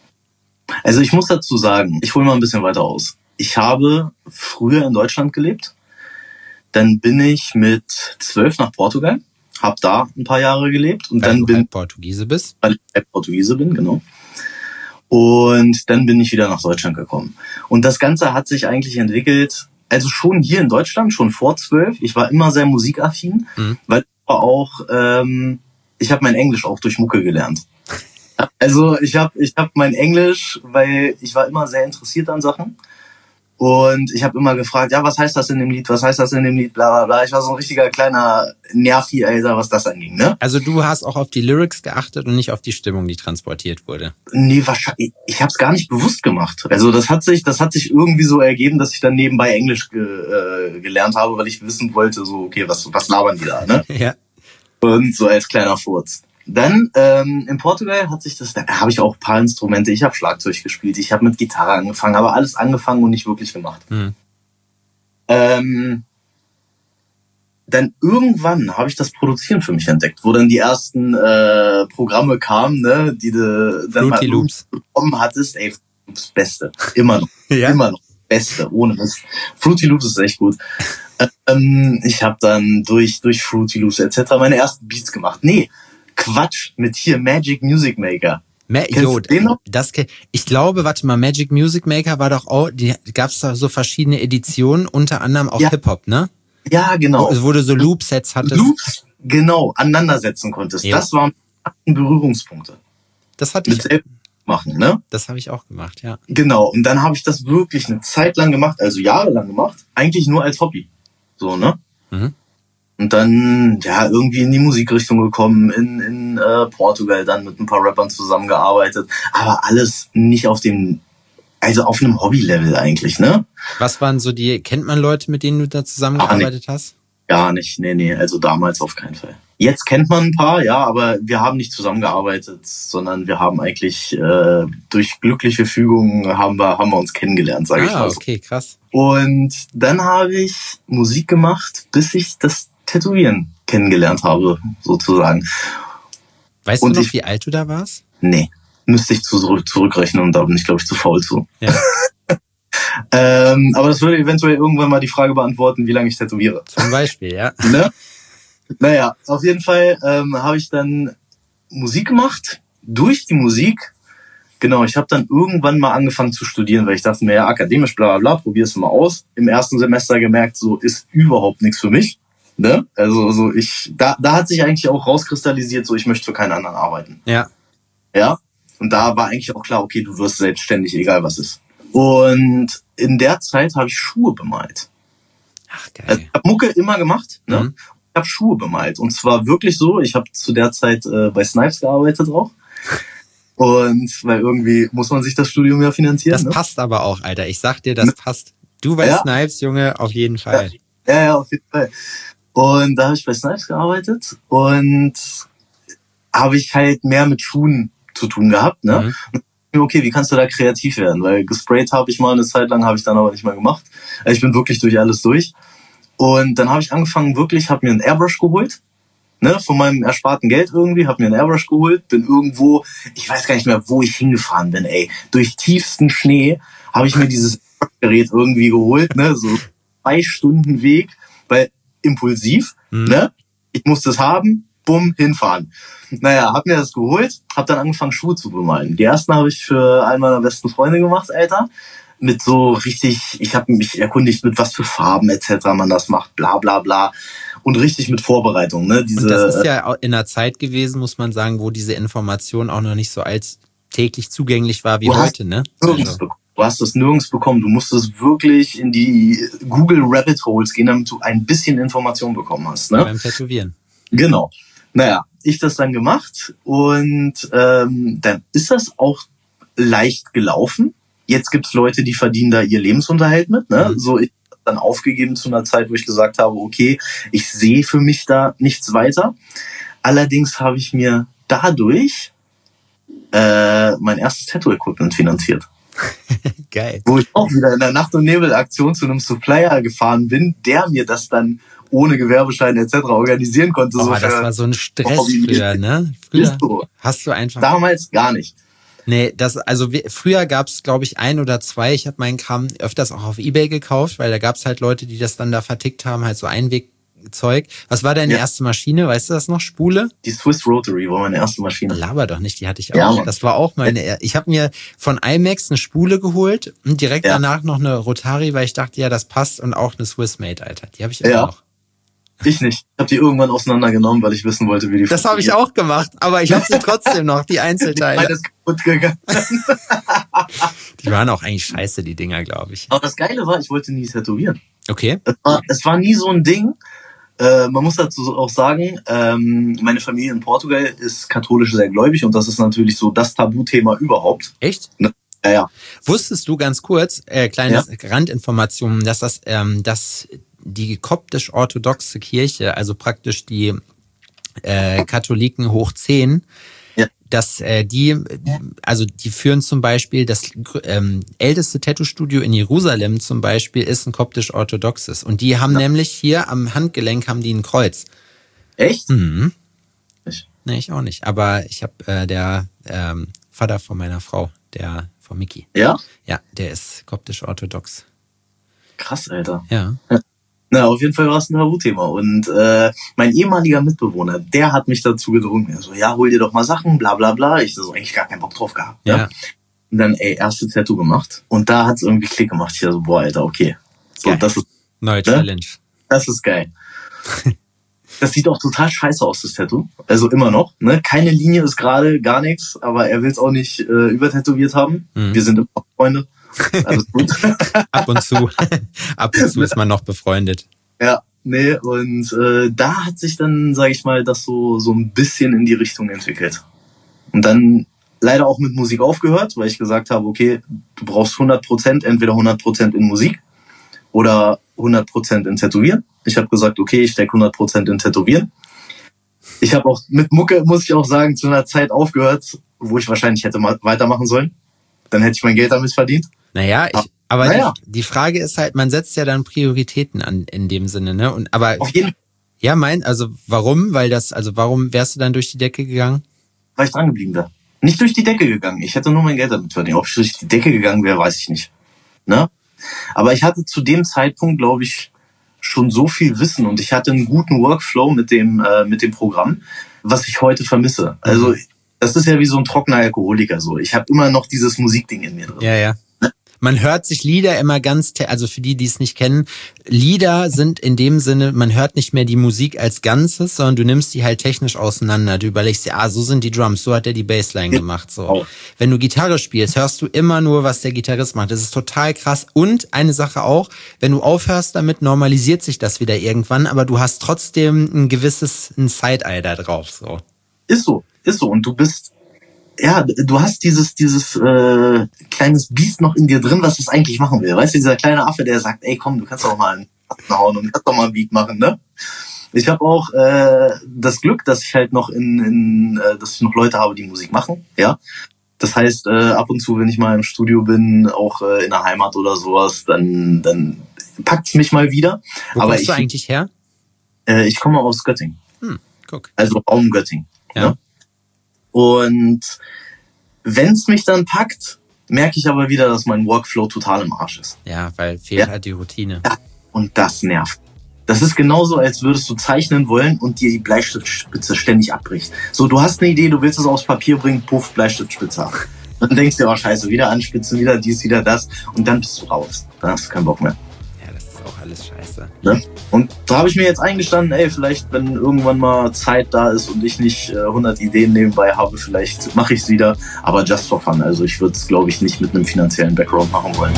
Also ich muss dazu sagen, ich hole mal ein bisschen weiter aus. Ich habe früher in Deutschland gelebt. Dann bin ich mit zwölf nach Portugal, habe da ein paar Jahre gelebt und weil dann du bin halt Portugiese bist. Weil ich halt Portugiese bin, genau. Und dann bin ich wieder nach Deutschland gekommen. Und das Ganze hat sich eigentlich entwickelt, also schon hier in Deutschland, schon vor zwölf. Ich war immer sehr musikaffin, mhm. weil ich war auch, ähm, ich habe mein Englisch auch durch Mucke gelernt. Also ich habe ich hab mein Englisch, weil ich war immer sehr interessiert an Sachen. Und ich habe immer gefragt, ja, was heißt das in dem Lied, was heißt das in dem Lied, bla bla bla. Ich war so ein richtiger kleiner Nervi, Alter, was das anging, ne? Also du hast auch auf die Lyrics geachtet und nicht auf die Stimmung, die transportiert wurde? Nee, wahrscheinlich, ich habe es gar nicht bewusst gemacht. Also das hat sich, das hat sich irgendwie so ergeben, dass ich dann nebenbei Englisch ge, äh, gelernt habe, weil ich wissen wollte, so, okay, was, was labern die da, ne? Ja. Und so als kleiner Furz. Dann ähm, in Portugal hat sich das, da habe ich auch ein paar Instrumente, ich habe Schlagzeug gespielt, ich habe mit Gitarre angefangen, aber alles angefangen und nicht wirklich gemacht. Mhm. Ähm, dann irgendwann habe ich das Produzieren für mich entdeckt, wo dann die ersten äh, Programme kamen, ne, die du dann Fruity mal Loops bekommen hattest. Ey, Fruity Loops Beste, immer noch, ja. immer noch Beste, ohne Mist. Fruity Loops ist echt gut. Ähm, ich habe dann durch durch Fruity Loops et cetera meine ersten Beats gemacht. Nee, Quatsch, mit hier Magic Music Maker. Ma- jo, das, ich glaube, warte mal, Magic Music Maker war doch auch, die gab's da so verschiedene Editionen, unter anderem auch ja. Hip-Hop, ne? Ja, genau. Wo, wo du so Loop-Sets hattest. Loops, genau, aneinandersetzen konntest. Jo. Das waren Berührungspunkte. Das hatte Mit ich. selbst machen, ne? Das habe ich auch gemacht, ja. Genau, und dann habe ich das wirklich eine Zeit lang gemacht, also jahrelang gemacht, eigentlich nur als Hobby. So, ne? Mhm. Und dann, ja, irgendwie in die Musikrichtung gekommen, in, in äh, Portugal dann mit ein paar Rappern zusammengearbeitet, aber alles nicht auf dem, also auf einem Hobby-Level eigentlich, ne? Was waren so die, kennt man Leute, mit denen du da zusammengearbeitet hast? Gar nicht, nee, nee, also damals auf keinen Fall. Jetzt kennt man ein paar, ja, aber wir haben nicht zusammengearbeitet, sondern wir haben eigentlich äh, durch glückliche Fügung haben wir, haben wir uns kennengelernt, sage ah, ich mal so. Okay, krass. Und dann habe ich Musik gemacht, bis ich das Tätowieren kennengelernt habe, sozusagen. Weißt und du noch, ich, wie alt du da warst? Nee, müsste ich zurück, zurückrechnen und da bin ich, glaube ich, zu faul zu. Ja. ähm, aber das würde eventuell irgendwann mal die Frage beantworten, wie lange ich tätowiere. Zum Beispiel, ja. Ne? Naja, auf jeden Fall ähm, habe ich dann Musik gemacht. Durch die Musik, genau, ich habe dann irgendwann mal angefangen zu studieren, weil ich dachte mir, ja, akademisch, bla bla bla, probier's mal aus. Im ersten Semester gemerkt, so ist überhaupt nichts für mich. Ne? Also so ich, da, da hat sich eigentlich auch rauskristallisiert, so ich möchte für keinen anderen arbeiten. Ja. Ja. Und da war eigentlich auch klar, okay, du wirst selbstständig, egal was ist. Und in der Zeit habe ich Schuhe bemalt. Ach, geil. Also ich habe Mucke immer gemacht, ne? Mhm. Ich habe Schuhe bemalt. Und zwar wirklich so, ich habe zu der Zeit äh, bei Snipes gearbeitet auch. Und weil irgendwie muss man sich das Studium ja finanzieren. Das ne? passt aber auch, Alter. Ich sag dir, das ne? passt. Du bei ja. Snipes, Junge, auf jeden Fall. Ja, ja, auf jeden Fall. Und da habe ich bei Snipes gearbeitet und habe ich halt mehr mit Schuhen zu tun gehabt, ne? Mhm. Okay, wie kannst du da kreativ werden? Weil gesprayt habe ich mal eine Zeit lang, habe ich dann aber nicht mehr gemacht. Ich bin wirklich durch alles durch. Und dann habe ich angefangen, wirklich, habe mir einen Airbrush geholt, ne, von meinem ersparten Geld irgendwie, habe mir einen Airbrush geholt, bin irgendwo, ich weiß gar nicht mehr, wo ich hingefahren bin, ey. Durch tiefsten Schnee habe ich mir dieses Gerät irgendwie geholt, ne, so zwei Stunden Weg, weil impulsiv, mhm. ne, ich musste es haben, bumm, hinfahren. Naja, hab mir das geholt, hab dann angefangen, Schuhe zu bemalen. Die ersten habe ich für einen meiner besten Freunde gemacht, Alter. Mit so richtig, ich habe mich erkundigt, mit was für Farben et cetera man das macht, bla bla bla. Und richtig mit Vorbereitung. Ne? Diese, und das ist ja in einer Zeit gewesen, muss man sagen, wo diese Information auch noch nicht so alltäglich zugänglich war wie du heute. Ne? Also. Du hast das nirgends bekommen. Du musstest wirklich in die Google Rabbit Holes gehen, damit du ein bisschen Information bekommen hast. Ne? Beim Tätowieren. Genau. Naja, ich das dann gemacht und ähm, dann ist das auch leicht gelaufen. Jetzt gibt's Leute, die verdienen da ihr Lebensunterhalt mit. Ne? Mhm. So, ich habe dann aufgegeben zu einer Zeit, wo ich gesagt habe, okay, ich sehe für mich da nichts weiter. Allerdings habe ich mir dadurch äh, mein erstes Tattoo-Equipment finanziert. Geil. Wo ich auch wieder in der Nacht- und Nebel-Aktion zu einem Supplier gefahren bin, der mir das dann ohne Gewerbeschein et cetera organisieren konnte. Oh, so das war so ein Stress früher, ne? Früher so. Hast du einfach... Damals gar nicht. Nee, das, also wir, früher gab's, glaube ich, ein oder zwei. Ich habe meinen Kram öfters auch auf eBay gekauft, weil da gab's halt Leute, die das dann da vertickt haben, halt so Einwegzeug. Was war deine ja. erste Maschine? Weißt du das noch? Spule? Die Swiss Rotary war meine erste Maschine. Laber doch nicht, die hatte ich auch. Ja, das war auch meine. Ja. Ich habe mir von IMAX eine Spule geholt und direkt ja. danach noch eine Rotary, weil ich dachte, ja, das passt und auch eine Swissmate, Alter. Die habe ich immer ja. noch. Ich nicht. Ich habe die irgendwann auseinandergenommen, weil ich wissen wollte, wie die Das habe ich auch gemacht, aber ich habe sie trotzdem noch, die Einzelteile. Alles kaputt gegangen. Die waren auch eigentlich scheiße, die Dinger, glaube ich. Aber das Geile war, ich wollte nie tätowieren. Okay. Es war, es war nie so ein Ding. Äh, man muss dazu auch sagen, ähm, meine Familie in Portugal ist katholisch sehr gläubig und das ist natürlich so das Tabuthema überhaupt. Echt? Ja, ja. Wusstest du ganz kurz, äh, kleine ja. Randinformationen, dass das, ähm, dass die koptisch-orthodoxe Kirche, also praktisch die äh, Katholiken hoch zehn, ja. dass äh, die, also die führen zum Beispiel, das ähm, älteste Tattoo-Studio in Jerusalem zum Beispiel ist ein koptisch-orthodoxes. Und die haben ja. nämlich hier am Handgelenk haben die ein Kreuz. Echt? Mhm. Ich. Nee, ich auch nicht. Aber ich habe äh, der ähm, Vater von meiner Frau, der von Miki. Ja? Ja, der ist koptisch-orthodox. Krass, Alter. Ja. Na, auf jeden Fall war es ein Tabuthema. Und äh, mein ehemaliger Mitbewohner, der hat mich dazu gedrungen. Er so, ja, hol dir doch mal Sachen, bla bla bla. Ich so, eigentlich gar keinen Bock drauf gehabt. Ja. ja. Und dann, ey, erste Tattoo gemacht. Und da hat es irgendwie Klick gemacht. Ich so, boah, Alter, okay. So, geil. Das ist neue Challenge. Ne? Das ist geil. Das sieht auch total scheiße aus, das Tattoo. Also immer noch. Ne? Keine Linie ist gerade, gar nichts. Aber er will es auch nicht äh, übertätowiert haben. Mhm. Wir sind immer noch Freunde. Alles gut. Ab und zu. Ab und zu ist man noch befreundet. Ja, nee, und äh, da hat sich dann, sage ich mal, das so so ein bisschen in die Richtung entwickelt. Und dann leider auch mit Musik aufgehört, weil ich gesagt habe, okay, du brauchst hundert Prozent, entweder hundert Prozent in Musik oder hundert Prozent in Tätowieren. Ich habe gesagt, okay, ich stecke hundert Prozent in Tätowieren. Ich habe auch mit Mucke, muss ich auch sagen, zu einer Zeit aufgehört, wo ich wahrscheinlich hätte mal weitermachen sollen. Dann hätte ich mein Geld damit verdient. Naja, ich, aber naja. Die, die Frage ist halt, man setzt ja dann Prioritäten an in dem Sinne, ne? Und aber auf jeden Fall. Ja, mein, also warum? Weil das, also warum wärst du dann durch die Decke gegangen? Weil ich dran geblieben wäre. Nicht durch die Decke gegangen. Ich hätte nur mein Geld damit verdient. Ob ich durch die Decke gegangen wäre, weiß ich nicht. Ne? Aber ich hatte zu dem Zeitpunkt, glaube ich, schon so viel Wissen und ich hatte einen guten Workflow mit dem äh, mit dem Programm, was ich heute vermisse. Also mhm. das ist ja wie so ein trockener Alkoholiker so. Ich habe immer noch dieses Musikding in mir drin. Ja, ja. Man hört sich Lieder immer ganz, also für die, die es nicht kennen, Lieder sind in dem Sinne, man hört nicht mehr die Musik als Ganzes, sondern du nimmst die halt technisch auseinander. Du überlegst dir, ah, so sind die Drums, so hat er die Bassline gemacht. So. Oh. Wenn du Gitarre spielst, hörst du immer nur, was der Gitarrist macht. Das ist total krass. Und eine Sache auch, wenn du aufhörst damit, normalisiert sich das wieder irgendwann, aber du hast trotzdem ein gewisses ein Side-Eye da drauf. So. Ist so, ist so. Und du bist ja, du hast dieses dieses äh, kleines Biest noch in dir drin, was es eigentlich machen will. Weißt du, dieser kleine Affe, der sagt, ey, komm, du kannst doch mal einen Tasten hauen und kannst doch mal ein Beat machen, ne? Ich habe auch äh, das Glück, dass ich halt noch in, in äh, dass ich noch Leute habe, die Musik machen, ja. Das heißt, äh, ab und zu, wenn ich mal im Studio bin, auch äh, in der Heimat oder sowas, dann dann packt's mich mal wieder. Wo Aber kommst ich, du eigentlich her? Äh, ich komme aus Göttingen. Hm, guck. Also Raum Göttingen. Ja. Ne? Und wenn's mich dann packt, merke ich aber wieder, dass mein Workflow total im Arsch ist. Ja, weil fehlt ja. halt die Routine. Ja, und das nervt. Das ist genauso, als würdest du zeichnen wollen und dir die Bleistiftspitze ständig abbricht. So, du hast eine Idee, du willst es aufs Papier bringen, puff, Bleistiftspitze ab. Und dann denkst du, oh scheiße, wieder anspitzen, wieder dies, wieder das. Und dann bist du raus. Dann hast du keinen Bock mehr. Ja, das ist auch alles scheiße. Ne? Und da habe ich mir jetzt eingestanden, ey, vielleicht, wenn irgendwann mal Zeit da ist und ich nicht äh, hundert Ideen nebenbei habe, vielleicht mache ich es wieder. Aber just for fun. Also ich würde es, glaube ich, nicht mit einem finanziellen Background machen wollen.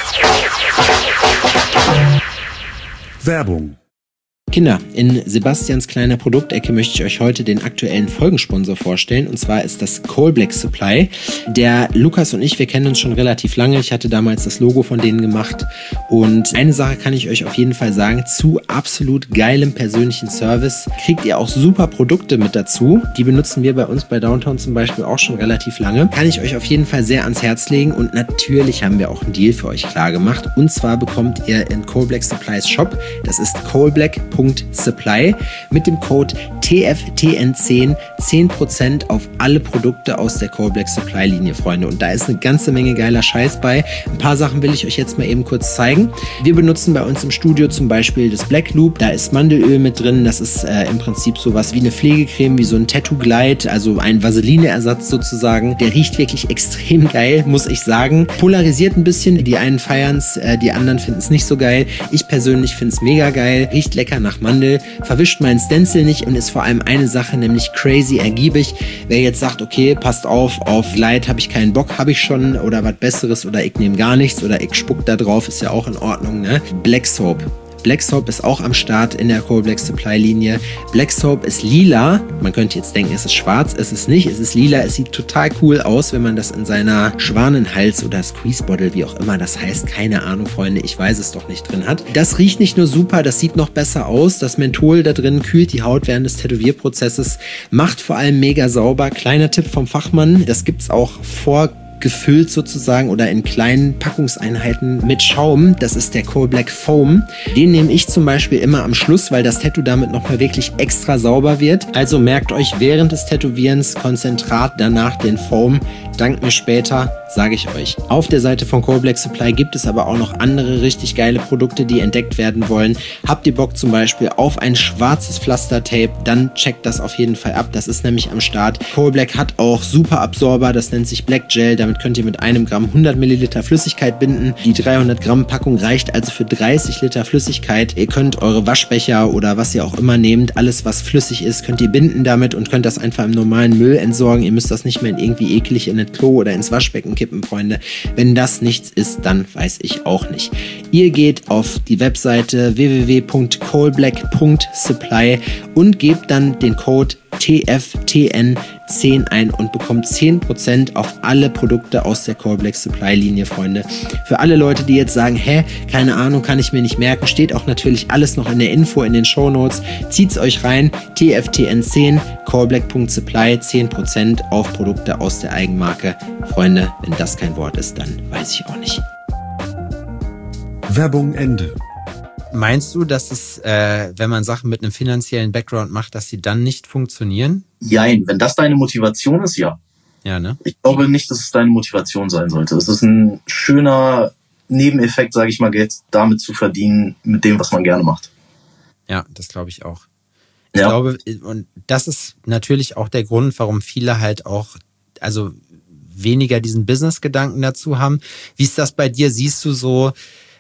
Werbung. Kinder, in Sebastians kleiner Produktecke möchte ich euch heute den aktuellen Folgensponsor vorstellen. Und zwar ist das Coal Black Supply. Der Lukas und ich, wir kennen uns schon relativ lange. Ich hatte damals das Logo von denen gemacht. Und eine Sache kann ich euch auf jeden Fall sagen. Zu absolut geilem persönlichen Service kriegt ihr auch super Produkte mit dazu. Die benutzen wir bei uns bei Downtown zum Beispiel auch schon relativ lange. Kann ich euch auf jeden Fall sehr ans Herz legen. Und natürlich haben wir auch einen Deal für euch klar gemacht. Und zwar bekommt ihr in Coal Black Supplies Shop, das ist coalblack Punkt Supply, mit dem Code T F T N zehn, zehn Prozent auf alle Produkte aus der Coal Black Supply Linie, Freunde. Und da ist eine ganze Menge geiler Scheiß bei. Ein paar Sachen will ich euch jetzt mal eben kurz zeigen. Wir benutzen bei uns im Studio zum Beispiel das Black Loop. Da ist Mandelöl mit drin. Das ist äh, im Prinzip sowas wie eine Pflegecreme, wie so ein Tattoo Glide, also ein Vaseline-Ersatz sozusagen. Der riecht wirklich extrem geil, muss ich sagen. Polarisiert ein bisschen. Die einen feiern es, äh, die anderen finden es nicht so geil. Ich persönlich finde es mega geil. Riecht lecker nach Mandel. Verwischt meinen Stencil nicht und ist vor allem eine Sache, nämlich crazy ergiebig. Wer jetzt sagt, okay, passt auf, auf Glide habe ich keinen Bock, habe ich schon oder was Besseres oder ich nehme gar nichts oder ich spuck da drauf, ist ja auch in Ordnung, ne? Black Soap. Black Soap ist auch am Start in der Coal Black Supply Linie. Black Soap ist lila. Man könnte jetzt denken, es ist schwarz. Es ist nicht. Es ist lila. Es sieht total cool aus, wenn man das in seiner Schwanenhals- oder Squeeze-Bottle, wie auch immer das heißt, keine Ahnung, Freunde, ich weiß es doch nicht, drin hat. Das riecht nicht nur super, das sieht noch besser aus. Das Menthol da drin kühlt die Haut während des Tätowierprozesses, macht vor allem mega sauber. Kleiner Tipp vom Fachmann, das gibt's auch vor gefüllt sozusagen oder in kleinen Packungseinheiten mit Schaum. Das ist der Coal Black Foam. Den nehme ich zum Beispiel immer am Schluss, weil das Tattoo damit nochmal wirklich extra sauber wird. Also merkt euch während des Tätowierens Konzentrat, danach den Foam. Dank mir später, sage ich euch. Auf der Seite von Coal Black Supply gibt es aber auch noch andere richtig geile Produkte, die entdeckt werden wollen. Habt ihr Bock zum Beispiel auf ein schwarzes Pflastertape, dann checkt das auf jeden Fall ab. Das ist nämlich am Start. Coal Black hat auch super Absorber, das nennt sich Black Gel. Damit könnt ihr mit einem Gramm hundert Milliliter Flüssigkeit binden. Die dreihundert Gramm Packung reicht also für dreißig Liter Flüssigkeit. Ihr könnt eure Waschbecher oder was ihr auch immer nehmt, alles was flüssig ist, könnt ihr binden damit und könnt das einfach im normalen Müll entsorgen. Ihr müsst das nicht mehr in irgendwie eklig in den Klo oder ins Waschbecken kippen, Freunde. Wenn das nichts ist, dann weiß ich auch nicht. Ihr geht auf die Webseite w w w punkt coalblack punkt supply und gebt dann den Code T F T N zehn ein und bekommt zehn Prozent auf alle Produkte aus der Coal Black Supply Linie, Freunde. Für alle Leute, die jetzt sagen, hä, keine Ahnung, kann ich mir nicht merken, steht auch natürlich alles noch in der Info in den Shownotes. Zieht's euch rein, T F T N zehn, coalblack punkt supply, zehn Prozent auf Produkte aus der Eigenmarke. Freunde, wenn das kein Wort ist, dann weiß ich auch nicht. Werbung Ende. Meinst du, dass es, äh, wenn man Sachen mit einem finanziellen Background macht, dass sie dann nicht funktionieren? Jein, wenn das deine Motivation ist, ja. Ja, ne? Ich glaube nicht, dass es deine Motivation sein sollte. Es ist ein schöner Nebeneffekt, sage ich mal, Geld damit zu verdienen, mit dem, was man gerne macht. Ja, das glaube ich auch. Ich ja. glaube, und das ist natürlich auch der Grund, warum viele halt auch, also weniger diesen Business-Gedanken dazu haben. Wie ist das bei dir? Siehst du so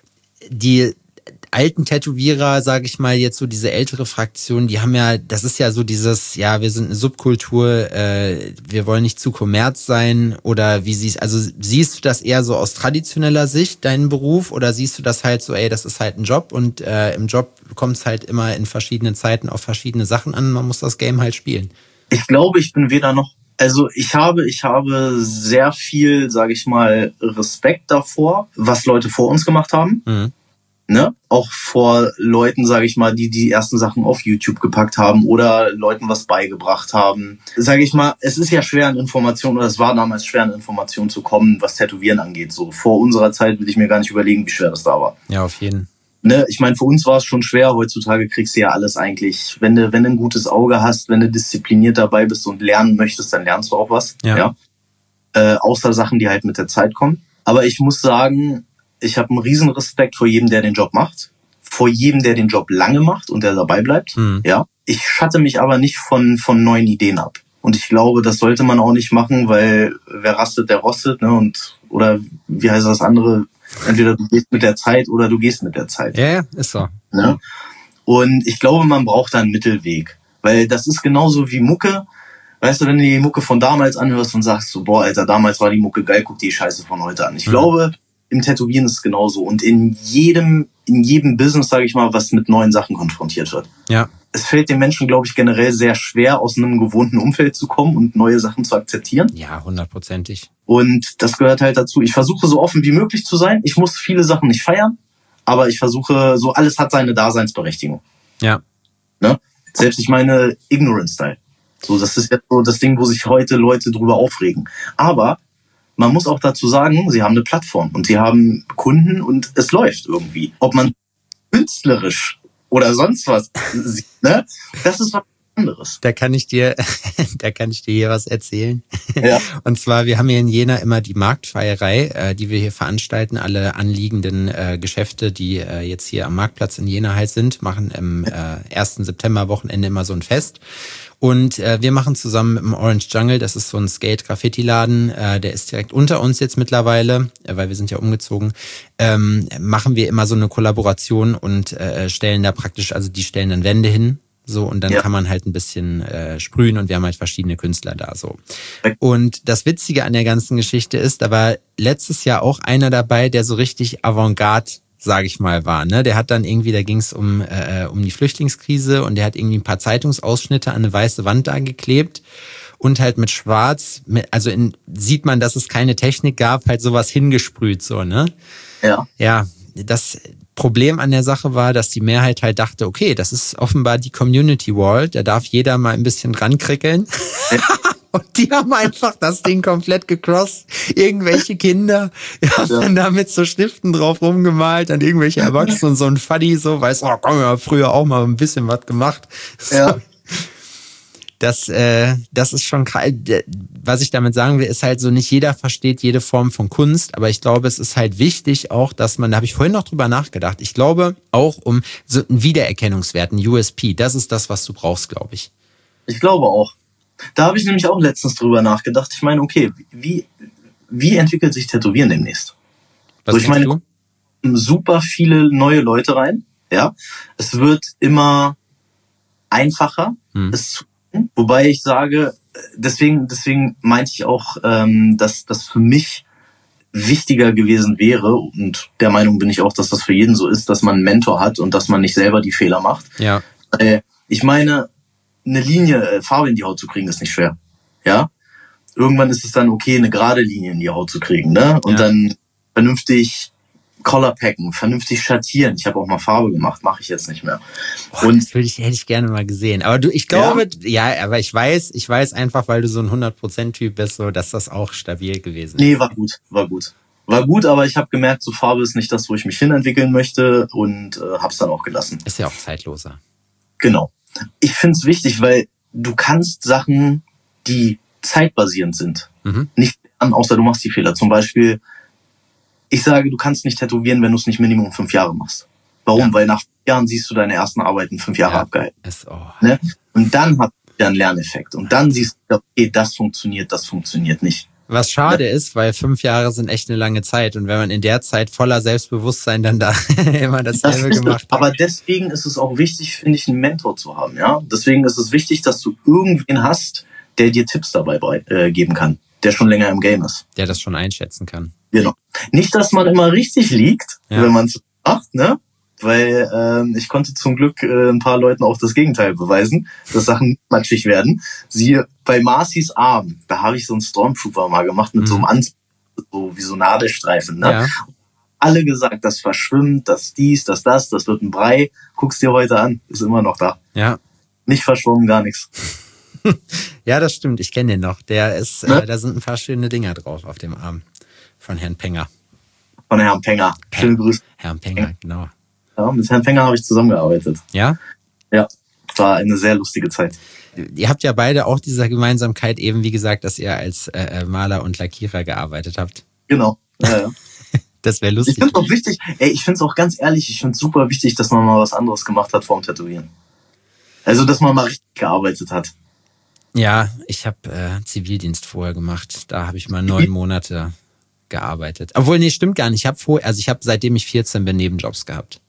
die alten Tätowierer, sage ich mal, jetzt so diese ältere Fraktion, die haben ja, das ist ja so dieses, ja, wir sind eine Subkultur, äh, wir wollen nicht zu Kommerz sein, oder wie siehst, also siehst du das eher so aus traditioneller Sicht, deinen Beruf, oder siehst du das halt so, ey, das ist halt ein Job und äh, im Job kommt es halt immer in verschiedenen Zeiten auf verschiedene Sachen an, man muss das Game halt spielen? Ich glaube, ich bin weder noch, also ich habe, ich habe sehr viel, sage ich mal, Respekt davor, was Leute vor uns gemacht haben. Mhm. Ne? Auch vor Leuten, sage ich mal, die die ersten Sachen auf YouTube gepackt haben oder Leuten was beigebracht haben. Sage ich mal, es ist ja schwer an Informationen, oder es war damals schwer an Informationen zu kommen, was Tätowieren angeht. So vor unserer Zeit will ich mir gar nicht überlegen, wie schwer das da war. Ja, auf jeden. Ne? Ich meine, für uns war es schon schwer. Heutzutage kriegst du ja alles eigentlich. Wenn du, wenn du ein gutes Auge hast, wenn du diszipliniert dabei bist und lernen möchtest, dann lernst du auch was. Ja. Ja? Äh, außer Sachen, die halt mit der Zeit kommen. Aber ich muss sagen, ich habe einen riesen Respekt vor jedem, der den Job macht, vor jedem, der den Job lange macht und der dabei bleibt. Mhm. Ja, ich schatte mich aber nicht von von neuen Ideen ab. Und ich glaube, das sollte man auch nicht machen, weil wer rastet, der rostet. Ne? Und oder wie heißt das andere? Entweder du gehst mit der Zeit oder du gehst mit der Zeit. Ja, ja, ist so. Ne? Und ich glaube, man braucht da einen Mittelweg, weil das ist genauso wie Mucke. Weißt du, wenn du die Mucke von damals anhörst und sagst so, boah, Alter, damals war die Mucke geil, guck die Scheiße von heute an. Ich mhm. glaube, im Tätowieren ist es genauso. Und in jedem, in jedem Business, sage ich mal, was mit neuen Sachen konfrontiert wird. Ja. Es fällt den Menschen, glaube ich, generell sehr schwer, aus einem gewohnten Umfeld zu kommen und neue Sachen zu akzeptieren. Ja, hundertprozentig. Und das gehört halt dazu. Ich versuche so offen wie möglich zu sein. Ich muss viele Sachen nicht feiern, aber ich versuche, so alles hat seine Daseinsberechtigung. Ja. Ne? Selbst ich meine Ignorance-Style. So, das ist jetzt so das Ding, wo sich heute Leute drüber aufregen. Aber man muss auch dazu sagen, sie haben eine Plattform und sie haben Kunden und es läuft irgendwie. Ob man künstlerisch oder sonst was sieht, ne? Das ist was anderes. Da kann ich dir, da kann ich dir hier was erzählen. Ja. Und zwar, wir haben hier in Jena immer die Marktfeierei, äh, die wir hier veranstalten. Alle anliegenden äh, Geschäfte, die äh, jetzt hier am Marktplatz in Jena halt sind, machen im äh, ersten September-Wochenende immer so ein Fest. Und äh, wir machen zusammen mit dem Orange Jungle, das ist so ein Skate-Graffiti-Laden, äh, der ist direkt unter uns jetzt mittlerweile, äh, weil wir sind ja umgezogen, ähm, machen wir immer so eine Kollaboration und äh, stellen da praktisch, also die stellen dann Wände hin, so, und dann ja. kann man halt ein bisschen äh, sprühen und wir haben halt verschiedene Künstler da, so. Und das Witzige an der ganzen Geschichte ist, da war letztes Jahr auch einer dabei, der so richtig Avantgarde, sage ich mal, war. Ne? Der hat dann irgendwie, da ging es um, äh, um die Flüchtlingskrise und der hat irgendwie ein paar Zeitungsausschnitte an eine weiße Wand da geklebt und halt mit Schwarz, mit, also in, sieht man, dass es keine Technik gab, halt sowas hingesprüht, so, ne? Ja. Ja, das Problem an der Sache war, dass die Mehrheit halt dachte, okay, das ist offenbar die Community Wall, da darf jeder mal ein bisschen dran krickeln. Ja. Und die haben einfach das Ding komplett gecrossed. Irgendwelche Kinder haben ja. dann da mit so Stiften drauf rumgemalt, dann irgendwelche Erwachsenen und so ein Fuddy, so, weißt du, oh, komm, wir haben früher auch mal ein bisschen was gemacht. So. Ja. Das, äh, das ist schon krass. Was ich damit sagen will, ist halt so, nicht jeder versteht jede Form von Kunst, aber ich glaube, es ist halt wichtig auch, dass man, da habe ich vorhin noch drüber nachgedacht, ich glaube auch um so einen Wiedererkennungswert, ein U S P, das ist das, was du brauchst, glaube ich. Ich glaube auch. Da habe ich nämlich auch letztens drüber nachgedacht. Ich meine, okay, wie, wie entwickelt sich Tätowieren demnächst? Was so, ich meine, du? super viele neue Leute rein. Ja, es wird immer einfacher, hm. es zu tun. Wobei ich sage, deswegen, deswegen meinte ich auch, ähm, dass das für mich wichtiger gewesen wäre, und der Meinung bin ich auch, dass das für jeden so ist, dass man einen Mentor hat und dass man nicht selber die Fehler macht. Ja. Äh, ich meine, eine Linie, Farbe in die Haut zu kriegen, ist nicht schwer. Ja? Irgendwann ist es dann okay, eine gerade Linie in die Haut zu kriegen, ne? Und ja. dann vernünftig Color packen, vernünftig schattieren. Ich habe auch mal Farbe gemacht, mache ich jetzt nicht mehr. Boah, und das würde ich, hätte ich gerne mal gesehen. Aber du, ich glaube, ja, ja aber ich weiß, ich weiß einfach, weil du so ein hundert Prozent Typ bist, so, dass das auch stabil gewesen ist. Nee, war gut, war gut. War gut, aber ich habe gemerkt, so Farbe ist nicht das, wo ich mich hinentwickeln möchte, und äh, habe es dann auch gelassen. Ist ja auch zeitloser. Genau. Ich finde es wichtig, weil du kannst Sachen, die zeitbasierend sind, mhm. nicht an, außer du machst die Fehler. Zum Beispiel, ich sage, du kannst nicht tätowieren, wenn du es nicht Minimum fünf Jahre machst. Warum? Ja. Weil nach fünf Jahren siehst du deine ersten Arbeiten fünf Jahre ja. abgehalten. Oh. Ne? Und dann hat er einen Lerneffekt. Und dann siehst du, okay, das funktioniert, das funktioniert nicht. Was schade ja. ist, weil fünf Jahre sind echt eine lange Zeit. Und wenn man in der Zeit voller Selbstbewusstsein dann da immer dasselbe das gemacht hat. Aber deswegen ist es auch wichtig, finde ich, einen Mentor zu haben. Ja, deswegen ist es wichtig, dass du irgendwen hast, der dir Tipps dabei äh, geben kann, der schon länger im Game ist. Der das schon einschätzen kann. Genau. Nicht, dass man immer richtig liegt, ja. wenn man es macht, ne? Weil ähm, ich konnte zum Glück äh, ein paar Leuten auch das Gegenteil beweisen, dass Sachen matschig werden. Siehe bei Marcys Arm, da habe ich so einen Stormtrooper mal gemacht mit mhm. so einem Anzug, so wie so Nadelstreifen. Ne? Ja. Alle gesagt, das verschwimmt, das dies, das das, das wird ein Brei. Guck's dir heute an, ist immer noch da. Ja. Nicht verschwommen, gar nichts. Ja, das stimmt, ich kenne den noch. Der ist, ne? äh, da sind ein paar schöne Dinger drauf auf dem Arm von Herrn Penger. Von Herrn Penger. Schöne Grüße. Herrn Penger, genau. Ja, mit Herrn Penger habe ich zusammengearbeitet. Ja? Ja, war eine sehr lustige Zeit. Ihr habt ja beide auch diese Gemeinsamkeit eben, wie gesagt, dass ihr als äh, Maler und Lackierer gearbeitet habt. Genau, ja, ja. Das wäre lustig. Ich finde es auch wichtig, ey, ich finde es auch ganz ehrlich, ich finde es super wichtig, dass man mal was anderes gemacht hat vor dem Tätowieren. Also, dass man mal richtig gearbeitet hat. Ja, ich habe äh, Zivildienst vorher gemacht. Da habe ich mal neun Monate gearbeitet. Obwohl, nee, stimmt gar nicht. Ich habe vorher, also ich habe seitdem ich vierzehn bin, Nebenjobs gehabt.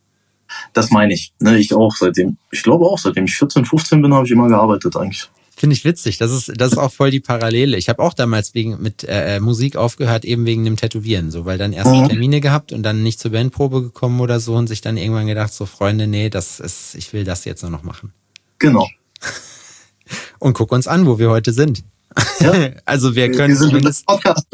Das meine ich. Ne, ich auch seitdem, ich glaube auch, seitdem ich vierzehn, fünfzehn bin, habe ich immer gearbeitet eigentlich. Finde ich witzig. Das ist, das ist auch voll die Parallele. Ich habe auch damals wegen mit äh, Musik aufgehört, eben wegen dem Tätowieren. So, weil dann erste mhm. Termine gehabt und dann nicht zur Bandprobe gekommen oder so und sich dann irgendwann gedacht, so Freunde, nee, das ist, ich will das jetzt nur noch machen. Genau. Und guck uns an, wo wir heute sind. Ja. Also wir können wir sind zumindest Podcast.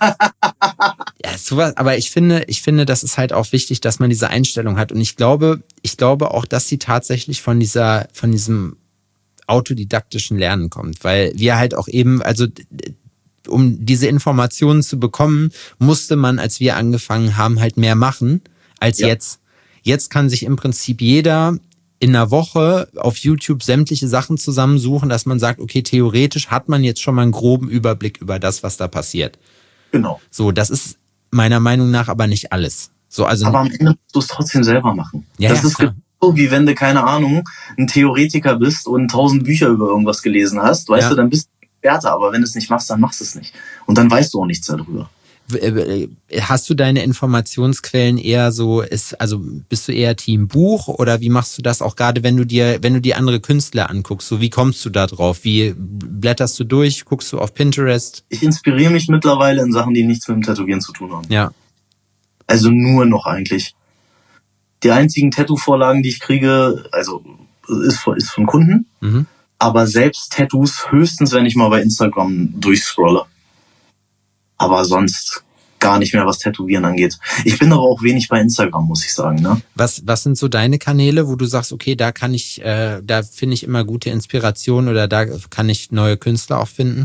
Ja, sowas, aber ich finde, ich finde, das ist halt auch wichtig, dass man diese Einstellung hat. Und ich glaube, ich glaube auch, dass sie tatsächlich von dieser, von diesem autodidaktischen Lernen kommt, weil wir halt auch eben, also um diese Informationen zu bekommen, musste man, als wir angefangen haben, halt mehr machen als ja. jetzt. Jetzt kann sich im Prinzip jeder in einer Woche auf YouTube sämtliche Sachen zusammensuchen, dass man sagt, okay, theoretisch hat man jetzt schon mal einen groben Überblick über das, was da passiert. Genau. So, das ist meiner Meinung nach aber nicht alles. So, also aber am Ende musst du es trotzdem selber machen. Ja, das ja, ist klar. so, wie wenn du, keine Ahnung, ein Theoretiker bist und tausend Bücher über irgendwas gelesen hast, weißt Ja. du, dann bist du Experte, aber wenn du es nicht machst, dann machst du es nicht. Und dann weißt du auch nichts darüber. Hast du deine Informationsquellen eher so, ist, also bist du eher Team Buch oder wie machst du das auch gerade, wenn du dir, wenn du dir andere Künstler anguckst? So, wie kommst du da drauf? Wie blätterst du durch? Guckst du auf Pinterest? Ich inspiriere mich mittlerweile in Sachen, die nichts mit dem Tätowieren zu tun haben. Ja. Also nur noch eigentlich. Die einzigen Tattoo-Vorlagen, die ich kriege, also ist von, ist von Kunden, Mhm. aber selbst Tattoos höchstens, wenn ich mal bei Instagram durchscrolle. Aber sonst gar nicht mehr, was Tätowieren angeht. Ich bin aber auch wenig bei Instagram, muss ich sagen. Ne? Was, was sind so deine Kanäle, wo du sagst, okay, da kann ich, äh, da finde ich immer gute Inspiration oder da kann ich neue Künstler auch finden?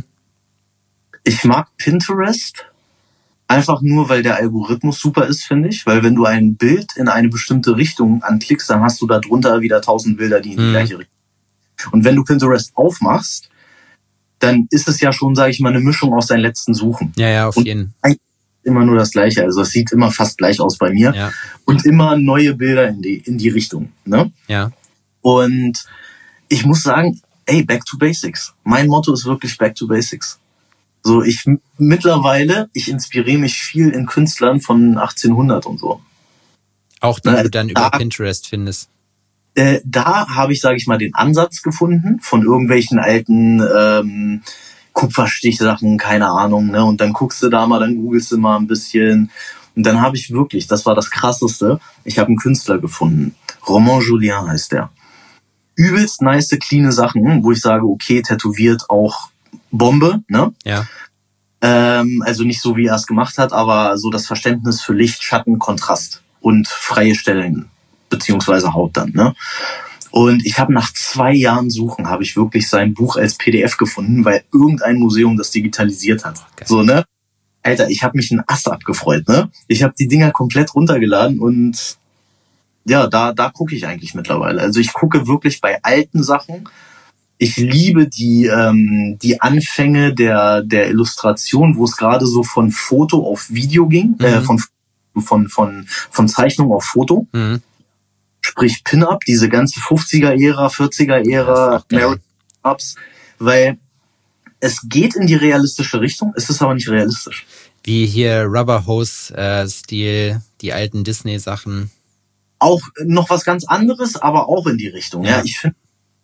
Ich mag Pinterest. Einfach nur, weil der Algorithmus super ist, finde ich. Weil wenn du ein Bild in eine bestimmte Richtung anklickst, dann hast du da drunter wieder tausend Bilder, die in die Mhm. gleiche Richtung. Und wenn du Pinterest aufmachst, dann ist es ja schon, sage ich mal, eine Mischung aus deinen letzten Suchen. Ja, ja, auf Und jeden. Immer nur das Gleiche. Also es sieht immer fast gleich aus bei mir. Ja, Und immer neue Bilder in die, in die Richtung. Ne? ja. Und ich muss sagen, ey, back to basics. Mein Motto ist wirklich back to basics. So, ich mittlerweile, ich inspiriere mich viel in Künstlern von achtzehnhundert und so. Auch die Na, du dann über da- Pinterest findest. Äh, da habe ich, sage ich mal, den Ansatz gefunden von irgendwelchen alten ähm, Kupferstichsachen, keine Ahnung, ne? Und dann guckst du da mal, dann googelst du mal ein bisschen. Und dann habe ich wirklich, das war das Krasseste, ich habe einen Künstler gefunden. Romain Julien heißt der. Übelst nice, cleane Sachen, wo ich sage, okay, tätowiert auch Bombe, ne? Ja. Ähm, also nicht so, wie er es gemacht hat, aber so das Verständnis für Licht, Schatten, Kontrast und freie Stellen, beziehungsweise Haut dann, ne? Und ich habe nach zwei Jahren Suchen, habe ich wirklich sein Buch als P D F gefunden, weil irgendein Museum das digitalisiert hat. Geil. So, ne? Alter, ich habe mich einen Ast abgefreut, ne? Ich habe die Dinger komplett runtergeladen und ja, da da gucke ich eigentlich mittlerweile. Also ich gucke wirklich bei alten Sachen. Ich liebe die ähm, die Anfänge der der Illustration, wo es gerade so von Foto auf Video ging, Mhm. äh, von von von von Zeichnung auf Foto. Mhm. Sprich Pin-Up, diese ganze fünfziger-Ära, vierziger-Ära, Ja, ist auch geil. Mary-Ups, weil es geht in die realistische Richtung, es ist aber nicht realistisch. Wie hier Rubber Hose äh, Stil, die alten Disney-Sachen. Auch noch was ganz anderes, aber auch in die Richtung. Ja, Ja. ich finde,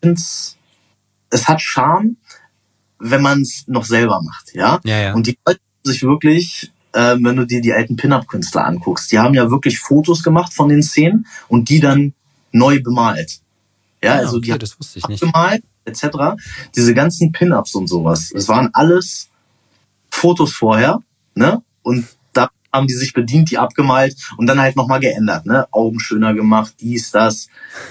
es hat Charme, wenn man es noch selber macht. Ja, Ja, ja. und die Leute sich wirklich, äh, wenn du dir die alten Pin-Up-Künstler anguckst, die haben ja wirklich Fotos gemacht von den Szenen und die dann neu bemalt. Ja, Ah, also okay, die das wusste ich nicht. abgemalt, et cetera. Diese ganzen Pin-Ups und sowas, es waren alles Fotos vorher, ne? Und da haben die sich bedient, die abgemalt und dann halt nochmal geändert, ne? Augen schöner gemacht, dies, das.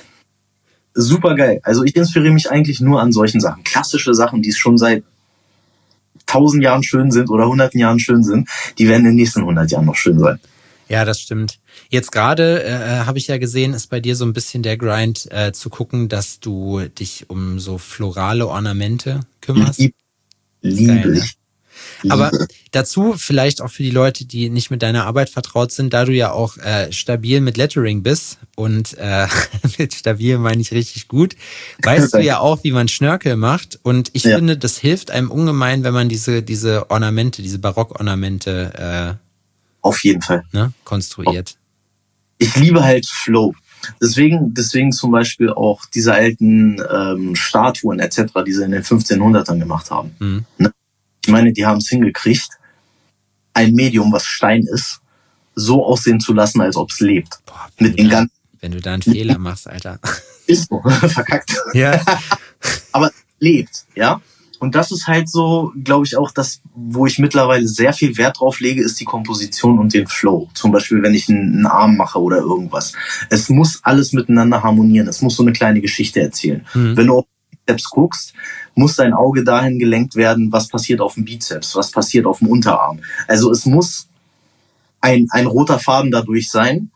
Super geil. Also ich inspiriere mich eigentlich nur an solchen Sachen. Klassische Sachen, die es schon seit tausend Jahren schön sind oder hunderten Jahren schön sind, die werden in den nächsten hundert Jahren noch schön sein. Ja, das stimmt. Jetzt gerade äh, habe ich ja gesehen, ist bei dir so ein bisschen der Grind äh, zu gucken, dass du dich um so florale Ornamente kümmerst. Lieb, liebe Geil, ne? ich. Liebe. Aber dazu vielleicht auch für die Leute, die nicht mit deiner Arbeit vertraut sind, da du ja auch äh, stabil mit Lettering bist und äh, mit stabil meine ich richtig gut, weißt du ja auch, wie man Schnörkel macht und ich Ja. finde, das hilft einem ungemein, wenn man diese diese Ornamente, diese Barockornamente Auf jeden Fall. äh, ne, konstruiert. Ich liebe halt Flow. Deswegen, deswegen zum Beispiel auch diese alten ähm, Statuen et cetera, die sie in den fünfzehnhundertern gemacht haben. Mhm. Ich meine, die haben es hingekriegt, ein Medium, was Stein ist, so aussehen zu lassen, als ob es lebt. Boah, wenn, Mit du den da, ganzen wenn du da einen Fehler machst, Alter. ist so, verkackt. Ja. Aber lebt, ja. Und das ist halt so, glaube ich, auch das, wo ich mittlerweile sehr viel Wert drauf lege, ist die Komposition und den Flow. Zum Beispiel, wenn ich einen, einen Arm mache oder irgendwas. Es muss alles miteinander harmonieren. Es muss so eine kleine Geschichte erzählen. Mhm. Wenn du auf den Bizeps guckst, muss dein Auge dahin gelenkt werden, was passiert auf dem Bizeps, was passiert auf dem Unterarm. Also es muss ein, ein roter Faden dadurch sein,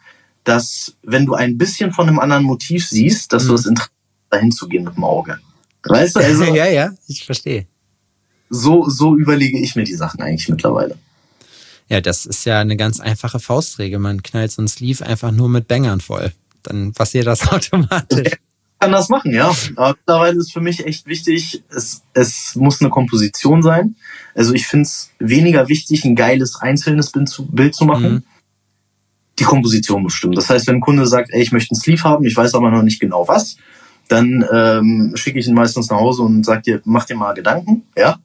dass wenn du ein bisschen von einem anderen Motiv siehst, dass mhm. du das Interesse dahin zu gehen mit dem Auge. Weißt du, also ja, ja, ich verstehe. So, so überlege ich mir die Sachen eigentlich mittlerweile. Ja, das ist ja eine ganz einfache Faustregel. Man knallt so ein Sleeve einfach nur mit Bangern voll. Dann passiert das automatisch. Ich kann das machen, ja. Aber mittlerweile ist für mich echt wichtig, es, es muss eine Komposition sein. Also ich finde es weniger wichtig, ein geiles einzelnes Bild zu, Bild zu machen. Mhm. Die Komposition muss stimmen. Das heißt, wenn ein Kunde sagt, ey, ich möchte ein Sleeve haben, ich weiß aber noch nicht genau was, dann ähm, schicke ich ihn meistens nach Hause und sage dir, mach dir mal Gedanken, ja.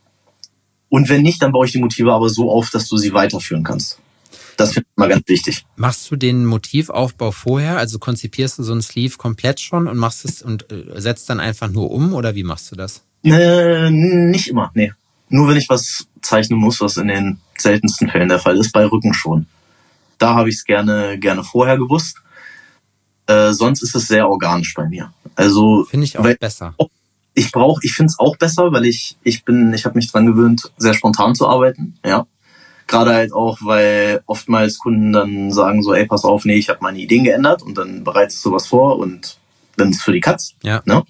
Und wenn nicht, dann baue ich die Motive aber so auf, dass du sie weiterführen kannst. Das finde ich mal ganz wichtig. Machst du den Motivaufbau vorher? Also konzipierst du so ein Sleeve komplett schon und machst es und äh, setzt dann einfach nur um oder wie machst du das? Äh, nicht immer, nee. Nur wenn ich was zeichnen muss, was in den seltensten Fällen der Fall ist, bei Rücken schon. Da habe ich es gerne, gerne vorher gewusst. Äh, sonst ist es sehr organisch bei mir. Also finde ich auch weil, besser. Ich brauche, ich finde es auch besser, weil ich ich bin, ich habe mich dran gewöhnt, sehr spontan zu arbeiten. Ja, gerade halt auch, weil oftmals Kunden dann sagen so, ey, pass auf, nee, ich habe meine Ideen geändert und dann bereitest du was vor und dann ist es für die Katz. Ja. Ne?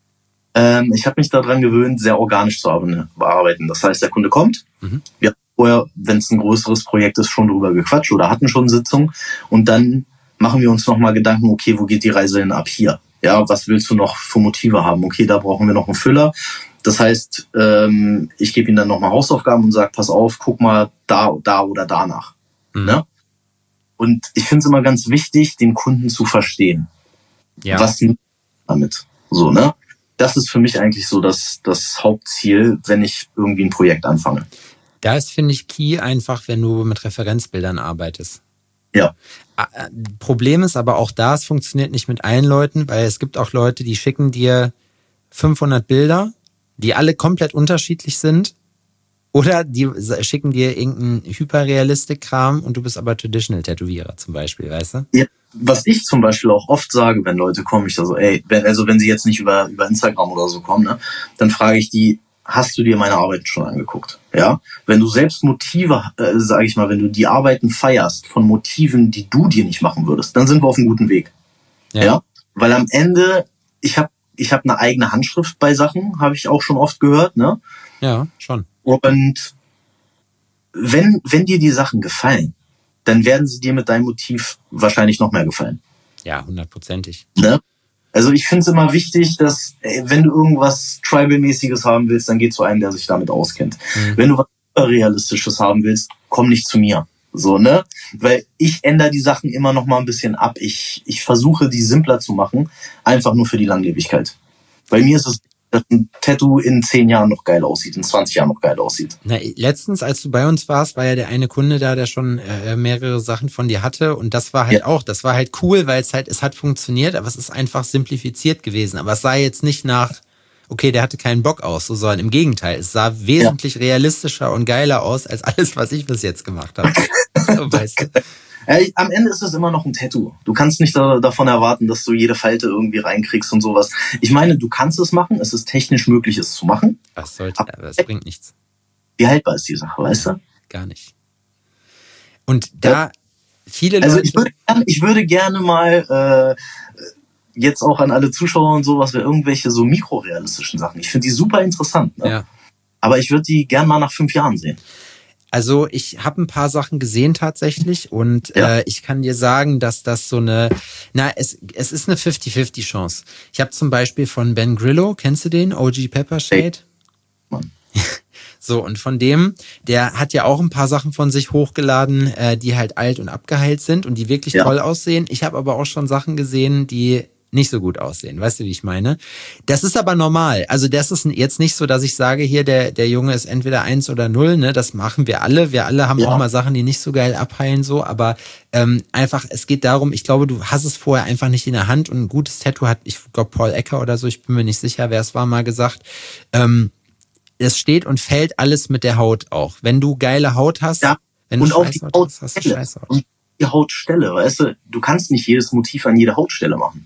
Ähm, ich habe mich daran gewöhnt, sehr organisch zu arbeiten. Das heißt, der Kunde kommt. Mhm. Wir haben vorher, wenn es ein größeres Projekt ist, schon drüber gequatscht oder hatten schon Sitzung und dann machen wir uns nochmal Gedanken, okay, wo geht die Reise denn ab hier? Ja, was willst du noch für Motive haben? Okay, da brauchen wir noch einen Füller. Das heißt, ähm, ich gebe ihm dann nochmal Hausaufgaben und sage, pass auf, guck mal da, da oder danach. Mhm. Ne? Und ich finde es immer ganz wichtig, den Kunden zu verstehen. Ja. Was damit? So, ne? Das ist für mich eigentlich so das, das Hauptziel, wenn ich irgendwie ein Projekt anfange. Da ist, finde ich, key einfach, wenn du mit Referenzbildern arbeitest. Ja. Problem ist aber auch da, es funktioniert nicht mit allen Leuten, weil es gibt auch Leute, die schicken dir fünfhundert Bilder, die alle komplett unterschiedlich sind, oder die schicken dir irgendeinen Hyperrealistik-Kram und du bist aber Traditional-Tätowierer zum Beispiel, weißt du? Ja, was ich zum Beispiel auch oft sage, wenn Leute kommen, ich sage so, ey, wenn, also wenn sie jetzt nicht über, über Instagram oder so kommen, ne, dann frage ich die, hast du dir meine Arbeiten schon angeguckt? Ja, wenn du selbst Motive, äh, sage ich mal, wenn du die Arbeiten feierst von Motiven, die du dir nicht machen würdest, dann sind wir auf einem guten Weg. Ja, ja? Weil am Ende, ich habe ich habe eine eigene Handschrift bei Sachen, habe ich auch schon oft gehört, ne? Ja, schon. Und wenn wenn dir die Sachen gefallen, dann werden sie dir mit deinem Motiv wahrscheinlich noch mehr gefallen. Ja, hundertprozentig. Ne? Also ich finde es immer wichtig, dass, ey, wenn du irgendwas Tribal-mäßiges haben willst, dann geh zu einem, der sich damit auskennt. Mhm. Wenn du was Realistisches haben willst, komm nicht zu mir. So, ne? Weil ich ändere die Sachen immer noch mal ein bisschen ab. Ich, ich versuche, die simpler zu machen, einfach nur für die Langlebigkeit. Bei mir ist es, dass ein Tattoo in zehn Jahren noch geil aussieht, in zwanzig Jahren noch geil aussieht. Na, letztens, als du bei uns warst, war ja der eine Kunde da, der schon äh, mehrere Sachen von dir hatte und das war halt ja. auch, das war halt cool, weil es halt, es hat funktioniert, aber es ist einfach simplifiziert gewesen. Aber es sah jetzt nicht nach, okay, der hatte keinen Bock aus, so, sondern im Gegenteil, es sah wesentlich ja. realistischer und geiler aus als alles, was ich bis jetzt gemacht habe. So, weißt du? Äh, am Ende ist es immer noch ein Tattoo. Du kannst nicht da, davon erwarten, dass du jede Falte irgendwie reinkriegst und sowas. Ich meine, du kannst es machen, es ist technisch möglich, es zu machen. Das sollte, aber das bringt nichts. Wie haltbar ist die Sache, weißt du? Gar nicht. Und da ja. viele Leute... Also ich würde, ich würde gerne mal äh, jetzt auch an alle Zuschauer und sowas, irgendwelche so mikrorealistischen Sachen. Ich finde die super interessant. Ne? Ja. Aber ich würde die gerne mal nach fünf Jahren sehen. Also ich habe ein paar Sachen gesehen tatsächlich und ja. äh, ich kann dir sagen, dass das so eine, na es es ist eine fifty fifty Chance. Ich habe zum Beispiel von Ben Grillo, kennst du den? O G Peppershade? Hey. Mann. So, und von dem, der hat ja auch ein paar Sachen von sich hochgeladen, äh, die halt alt und abgeheilt sind und die wirklich ja. toll aussehen. Ich habe aber auch schon Sachen gesehen, die nicht so gut aussehen. Weißt du, wie ich meine? Das ist aber normal. Also das ist jetzt nicht so, dass ich sage, hier, der der Junge ist entweder eins oder null. Ne? Das machen wir alle. Wir alle haben ja. auch mal Sachen, die nicht so geil abheilen. So, aber ähm, einfach, es geht darum, ich glaube, du hast es vorher einfach nicht in der Hand und ein gutes Tattoo hat, ich glaube, Paul Ecker oder so, ich bin mir nicht sicher, wer es war, mal gesagt, ähm, es steht und fällt alles mit der Haut auch. Wenn du geile Haut hast, ja. wenn du und auch die Haut Haut hast, hast du Scheißhaut. Und die Hautstelle, weißt du, du kannst nicht jedes Motiv an jeder Hautstelle machen.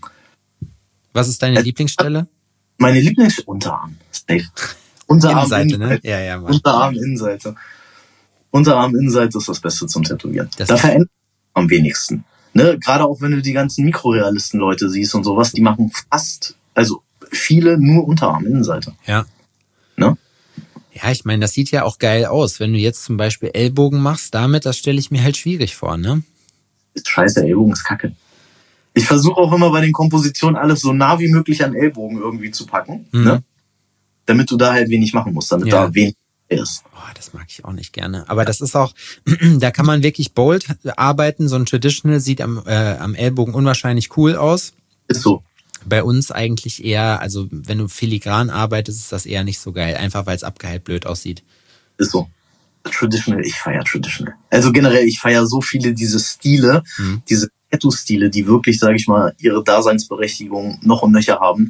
Was ist deine Lieblingsstelle? Meine Lieblingsstelle? Unterarm. Safe. Unterarm, Innenseite, Innenseite. Ne? Ja, ja, Mann. Unterarm, Innenseite. Unterarm, Innenseite ist das Beste zum Tätowieren. Das da verändert am wenigsten. Ne, gerade auch wenn du die ganzen Mikrorealisten-Leute siehst und sowas, die machen fast, also viele nur Unterarm, Innenseite. Ja. Ne? Ja, ich meine, das sieht ja auch geil aus. Wenn du jetzt zum Beispiel Ellbogen machst, damit, das stelle ich mir halt schwierig vor, ne? Ist scheiße, Ellbogen ist kacke. Ich versuche auch immer bei den Kompositionen alles so nah wie möglich an Ellbogen irgendwie zu packen, mhm. ne? Damit du da halt wenig machen musst, damit ja. da wenig ist. Oh, das mag ich auch nicht gerne. Aber das ist auch, da kann man wirklich bold arbeiten. So ein Traditional sieht am, äh, am Ellbogen unwahrscheinlich cool aus. Ist so. Bei uns eigentlich eher, also wenn du filigran arbeitest, ist das eher nicht so geil. Einfach weil es abgeheilt blöd aussieht. Ist so. Traditional, ich feiere Traditional. Also generell, ich feiere so viele diese Stile, mhm. diese Tattoo-Stile, die wirklich, sage ich mal, ihre Daseinsberechtigung noch und nöcher haben.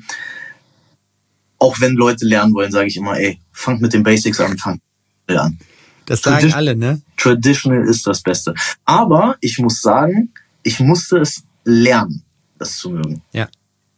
Auch wenn Leute lernen wollen, sage ich immer, ey, fangt mit den Basics an, fangt an. Das sagen alle, ne? Traditional ist das Beste. Aber ich muss sagen, ich musste es lernen, das zu mögen. Ja.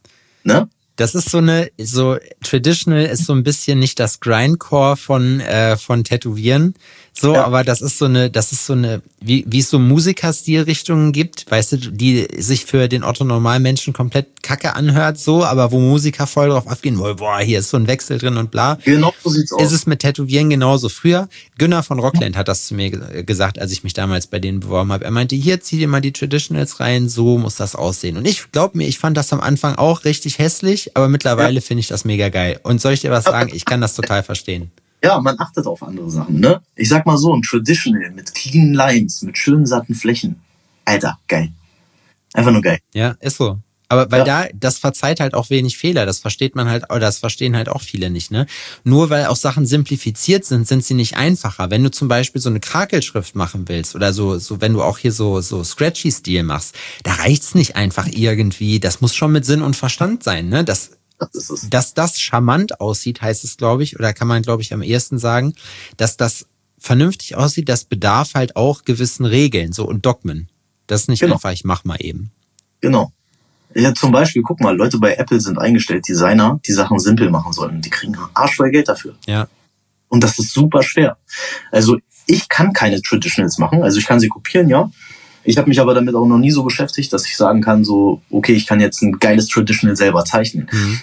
Ne? Das ist so eine, so Traditional ist so ein bisschen nicht das Grindcore von äh, von Tätowieren, so, ja. aber das ist so eine, das ist so eine, wie wie es so Musikerstilrichtungen gibt, weißt du, die sich für den Otto-Normalmenschen komplett Kacke anhört, so, aber wo Musiker voll drauf abgehen, boah, hier ist so ein Wechsel drin und bla. Genau so sieht's aus. Ist es mit Tätowieren genauso. Früher, Günnar von Rockland hat das zu mir gesagt, als ich mich damals bei denen beworben habe. Er meinte, hier zieh dir mal die Traditionals rein, so muss das aussehen. Und ich glaub mir, ich fand das am Anfang auch richtig hässlich, aber mittlerweile ja. finde ich das mega geil. Und soll ich dir was sagen? Ich kann das total verstehen. Ja, man achtet auf andere Sachen, ne? Ich sag mal so, ein Traditional mit clean Lines, mit schönen satten Flächen. Alter, geil. Einfach nur geil. Ja, ist so. Aber weil ja. da, das verzeiht halt auch wenig Fehler. Das versteht man halt, oder das verstehen halt auch viele nicht, ne? Nur weil auch Sachen simplifiziert sind, sind sie nicht einfacher. Wenn du zum Beispiel so eine Krakelschrift machen willst oder so, so wenn du auch hier so, so Scratchy-Stil machst, da reicht's nicht einfach irgendwie. Das muss schon mit Sinn und Verstand sein, ne? Das, das ist es. Dass das charmant aussieht, heißt es, glaube ich, oder kann man, glaube ich, am ehesten sagen, dass das vernünftig aussieht, das bedarf halt auch gewissen Regeln, so und Dogmen. Das ist nicht genau. einfach, ich mach mal eben. Genau. Ja, zum Beispiel, guck mal, Leute bei Apple sind eingestellt, Designer, die Sachen simpel machen sollen. Die kriegen arschvoll Geld dafür. Ja. Und das ist super schwer. Also ich kann keine Traditionals machen, also ich kann sie kopieren, ja. Ich habe mich aber damit auch noch nie so beschäftigt, dass ich sagen kann, so, okay, ich kann jetzt ein geiles Traditional selber zeichnen. Mhm.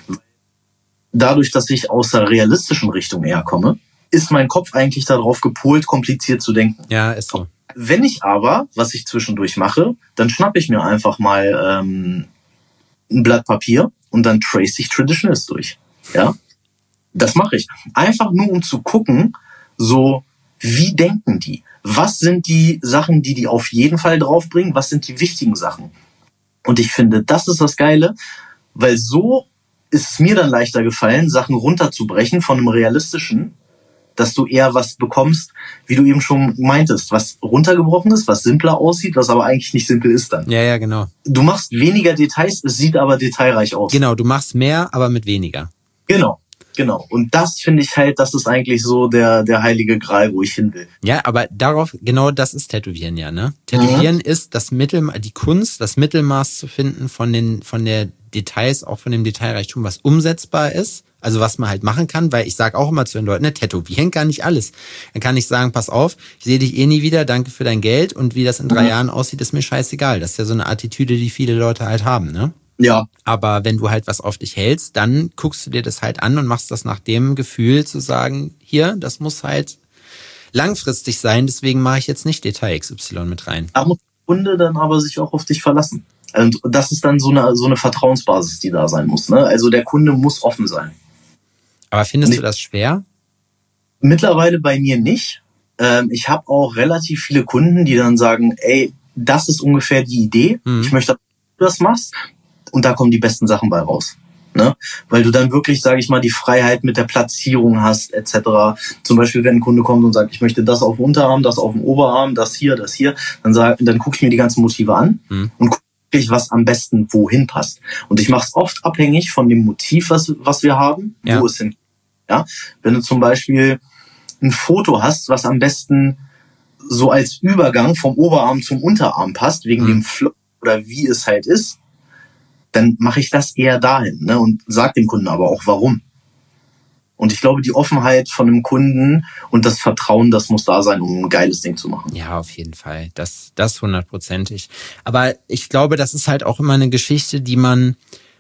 Dadurch, dass ich aus der realistischen Richtung eher komme, ist mein Kopf eigentlich darauf gepolt, kompliziert zu denken. Ja, ist so. Wenn ich aber, was ich zwischendurch mache, dann schnappe ich mir einfach mal ähm, ein Blatt Papier und dann trace ich Traditionals durch. Ja, das mache ich. Einfach nur, um zu gucken, so, wie denken die? Was sind die Sachen, die die auf jeden Fall draufbringen? Was sind die wichtigen Sachen? Und ich finde, das ist das Geile, weil so ist es mir dann leichter gefallen, Sachen runterzubrechen von einem realistischen, dass du eher was bekommst, wie du eben schon meintest, was runtergebrochen ist, was simpler aussieht, was aber eigentlich nicht simpel ist dann. Ja, ja, genau. Du machst weniger Details, es sieht aber detailreich aus. Genau, du machst mehr, aber mit weniger. Genau. Genau. Und das finde ich halt, das ist eigentlich so der, der heilige Gral, wo ich hin will. Ja, aber darauf, genau das ist Tätowieren ja, ne? Tätowieren mhm. ist das Mittel, die Kunst, das Mittelmaß zu finden von den, von der Details, auch von dem Detailreichtum, was umsetzbar ist. Also was man halt machen kann, weil ich sage auch immer zu den Leuten, ne, tätowieren kann nicht alles. Dann kann ich sagen, pass auf, ich sehe dich eh nie wieder, danke für dein Geld und wie das in drei mhm. Jahren aussieht, ist mir scheißegal. Das ist ja so eine Attitüde, die viele Leute halt haben, ne? Ja. Aber wenn du halt was auf dich hältst, dann guckst du dir das halt an und machst das nach dem Gefühl zu sagen, hier, das muss halt langfristig sein, deswegen mache ich jetzt nicht Detail X Y mit rein. Da muss der Kunde dann aber sich auch auf dich verlassen. Und das ist dann so eine, so eine Vertrauensbasis, die da sein muss, ne? Also der Kunde muss offen sein. Aber findest ich, du das schwer? Mittlerweile bei mir nicht. Ähm, ich habe auch relativ viele Kunden, die dann sagen, ey, das ist ungefähr die Idee. Mhm. Ich möchte, dass du das machst. Und da kommen die besten Sachen bei raus. Ne? Weil du dann wirklich, sage ich mal, die Freiheit mit der Platzierung hast, et cetera. Zum Beispiel, wenn ein Kunde kommt und sagt, ich möchte das auf dem Unterarm, das auf dem Oberarm, das hier, das hier, dann, sag, dann gucke ich mir die ganzen Motive an mhm. und gucke, was am besten wohin passt. Und ich mache es oft abhängig von dem Motiv, was, was wir haben, ja. wo es hin. Ja? Wenn du zum Beispiel ein Foto hast, was am besten so als Übergang vom Oberarm zum Unterarm passt, wegen mhm. dem Flow oder wie es halt ist, dann mache ich das eher dahin, ne, und sag dem Kunden aber auch, warum. Und ich glaube, die Offenheit von einem Kunden und das Vertrauen, das muss da sein, um ein geiles Ding zu machen. Ja, auf jeden Fall. Das, das hundertprozentig. Aber ich glaube, das ist halt auch immer eine Geschichte, die man,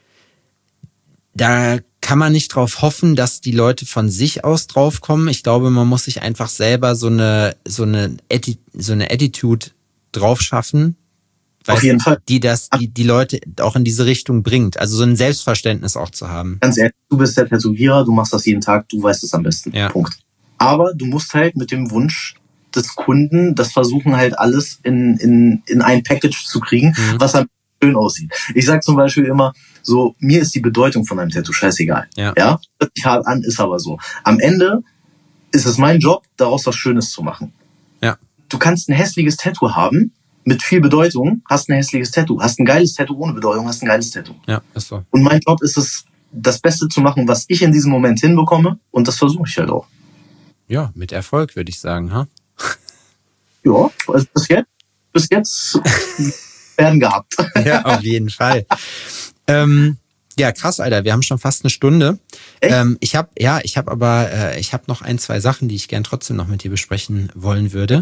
da kann man nicht drauf hoffen, dass die Leute von sich aus draufkommen. Ich glaube, man muss sich einfach selber so eine, so eine, Atti, so eine Attitude drauf schaffen. Auf jeden Fall. Die das, die, die Leute auch in diese Richtung bringt. Also so ein Selbstverständnis auch zu haben. Ganz ehrlich, du bist der Tätowierer, du machst das jeden Tag, du weißt es am besten. Ja. Punkt. Aber du musst halt mit dem Wunsch des Kunden das versuchen halt alles in, in, in ein Package zu kriegen, mhm. was am schön aussieht. Ich sag zum Beispiel immer so, mir ist die Bedeutung von einem Tattoo scheißegal. Ja. Ja? Hört sich hart an, ist aber so. Am Ende ist es mein Job, daraus was Schönes zu machen. Ja. Du kannst ein hässliches Tattoo haben, mit viel Bedeutung, hast ein hässliches Tattoo. Hast ein geiles Tattoo ohne Bedeutung, hast ein geiles Tattoo. Ja, ist so. Und mein Job ist es, das Beste zu machen, was ich in diesem Moment hinbekomme. Und das versuche ich halt auch. Ja, mit Erfolg, würde ich sagen, ha? Ja, also bis jetzt, bis jetzt werden gehabt. Ja, auf jeden Fall. ähm, ja, krass, Alter. Wir haben schon fast eine Stunde. Echt? Ähm, ich habe, ja, ich habe aber, äh, ich habe noch ein, zwei Sachen, die ich gern trotzdem noch mit dir besprechen wollen würde.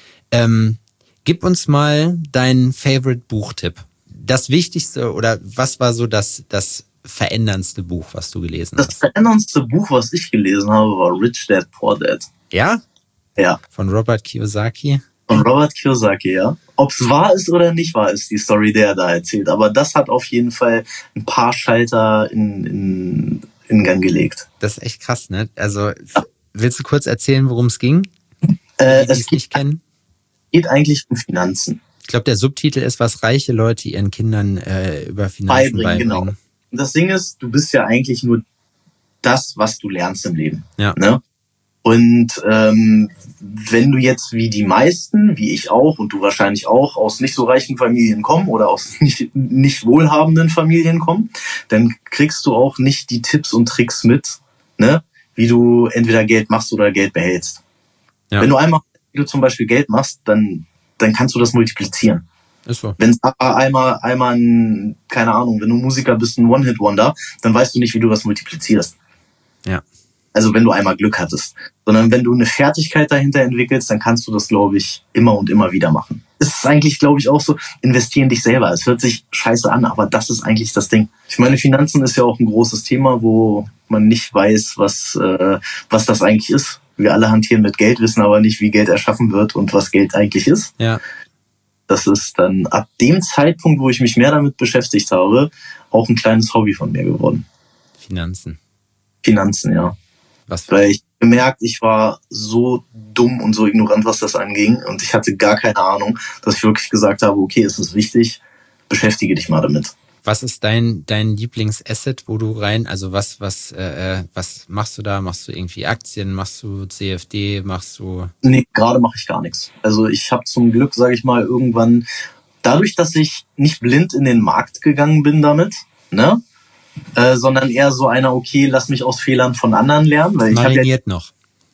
Ähm, Gib uns mal deinen Favorite-Buchtipp. Das Wichtigste oder was war so das, das veränderndste Buch, was du gelesen hast? Das veränderndste Buch, was ich gelesen habe, war Rich Dad, Poor Dad. Ja? Ja. Von Robert Kiyosaki? Von Robert Kiyosaki, ja. Ob es wahr ist oder nicht wahr ist, die Story, die er da erzählt. Aber das hat auf jeden Fall ein paar Schalter in, in, in Gang gelegt. Das ist echt krass, ne? Also, ja. Willst du kurz erzählen, worum es ging? Äh, die, die es es nicht kennen? geht eigentlich um Finanzen. Ich glaube, der Subtitel ist, was reiche Leute ihren Kindern äh, über Finanzen beibringen. Genau. Und das Ding ist, du bist ja eigentlich nur das, was du lernst im Leben. Ja. Ne? Und ähm, wenn du jetzt wie die meisten, wie ich auch und du wahrscheinlich auch, aus nicht so reichen Familien kommen oder aus nicht, nicht wohlhabenden Familien kommen, dann kriegst du auch nicht die Tipps und Tricks mit, ne? Wie du entweder Geld machst oder Geld behältst. Ja. Wenn du einmal wie du zum Beispiel Geld machst, dann, dann kannst du das multiplizieren. Ist so. Wenn es einmal, einmal ein, keine Ahnung, wenn du Musiker bist, ein One-Hit-Wonder, dann weißt du nicht, wie du das multiplizierst. Ja. Also wenn du einmal Glück hattest. Sondern wenn du eine Fertigkeit dahinter entwickelst, dann kannst du das, glaube ich, immer und immer wieder machen. Es ist eigentlich, glaube ich, auch so, investieren dich selber. Es hört sich scheiße an, aber das ist eigentlich das Ding. Ich meine, Finanzen ist ja auch ein großes Thema, wo man nicht weiß, was, äh, was das eigentlich ist. Wir alle hantieren mit Geld, wissen aber nicht, wie Geld erschaffen wird und was Geld eigentlich ist. Ja. Das ist dann ab dem Zeitpunkt, wo ich mich mehr damit beschäftigt habe, auch ein kleines Hobby von mir geworden. Finanzen. Finanzen, ja. Was? Weil ich gemerkt, ich war so dumm und so ignorant, was das anging. Und ich hatte gar keine Ahnung, dass ich wirklich gesagt habe, okay, es ist wichtig, beschäftige dich mal damit. Was ist dein dein Lieblingsasset, wo du rein, also was was äh, was machst du da? Machst du irgendwie Aktien? Machst du C F D? Machst du? Nee, gerade mache ich gar nichts. Also ich habe zum Glück, sage ich mal, irgendwann, dadurch, dass ich nicht blind in den Markt gegangen bin damit, ne, äh, sondern eher so einer, okay, lass mich aus Fehlern von anderen lernen, weil ich habe ja noch.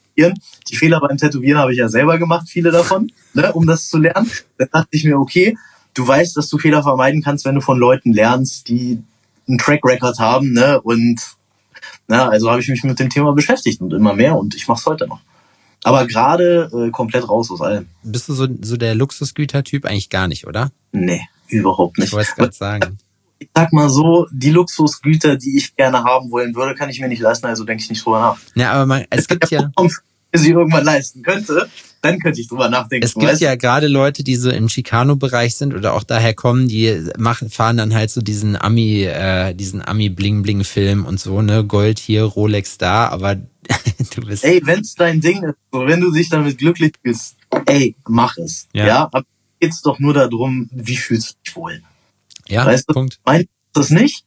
Die Fehler beim Tätowieren habe ich ja selber gemacht, viele davon, ne, um das zu lernen. Dann dachte ich mir, okay, du weißt, dass du Fehler vermeiden kannst, wenn du von Leuten lernst, die einen Track Record haben, ne? Und na, also habe ich mich mit dem Thema beschäftigt und immer mehr und ich mache es heute noch. Aber gerade äh, komplett raus aus allem. Bist du so, so der Luxusgütertyp? Eigentlich gar nicht, oder? Nee, überhaupt nicht. Ich wollte es gerade sagen. Ich sag mal so, die Luxusgüter, die ich gerne haben wollen würde, kann ich mir nicht leisten, also denke ich nicht drüber nach. Ja, aber man, es gibt ja... sie irgendwann leisten könnte, dann könnte ich drüber nachdenken. Es gibt weißt? ja gerade Leute, die so im Chicano-Bereich sind oder auch daher kommen, die machen, fahren dann halt so diesen Ami, äh, diesen Ami-Bling-Bling-Film und so, ne, Gold hier, Rolex da, aber du bist... Ey, wenn's dein Ding ist, so, wenn du dich damit glücklich bist, ey, mach es. Ja, ja, aber geht's doch nur darum, wie fühlst du dich wohl? Ja, weißt du, Punkt. Meinst du das nicht?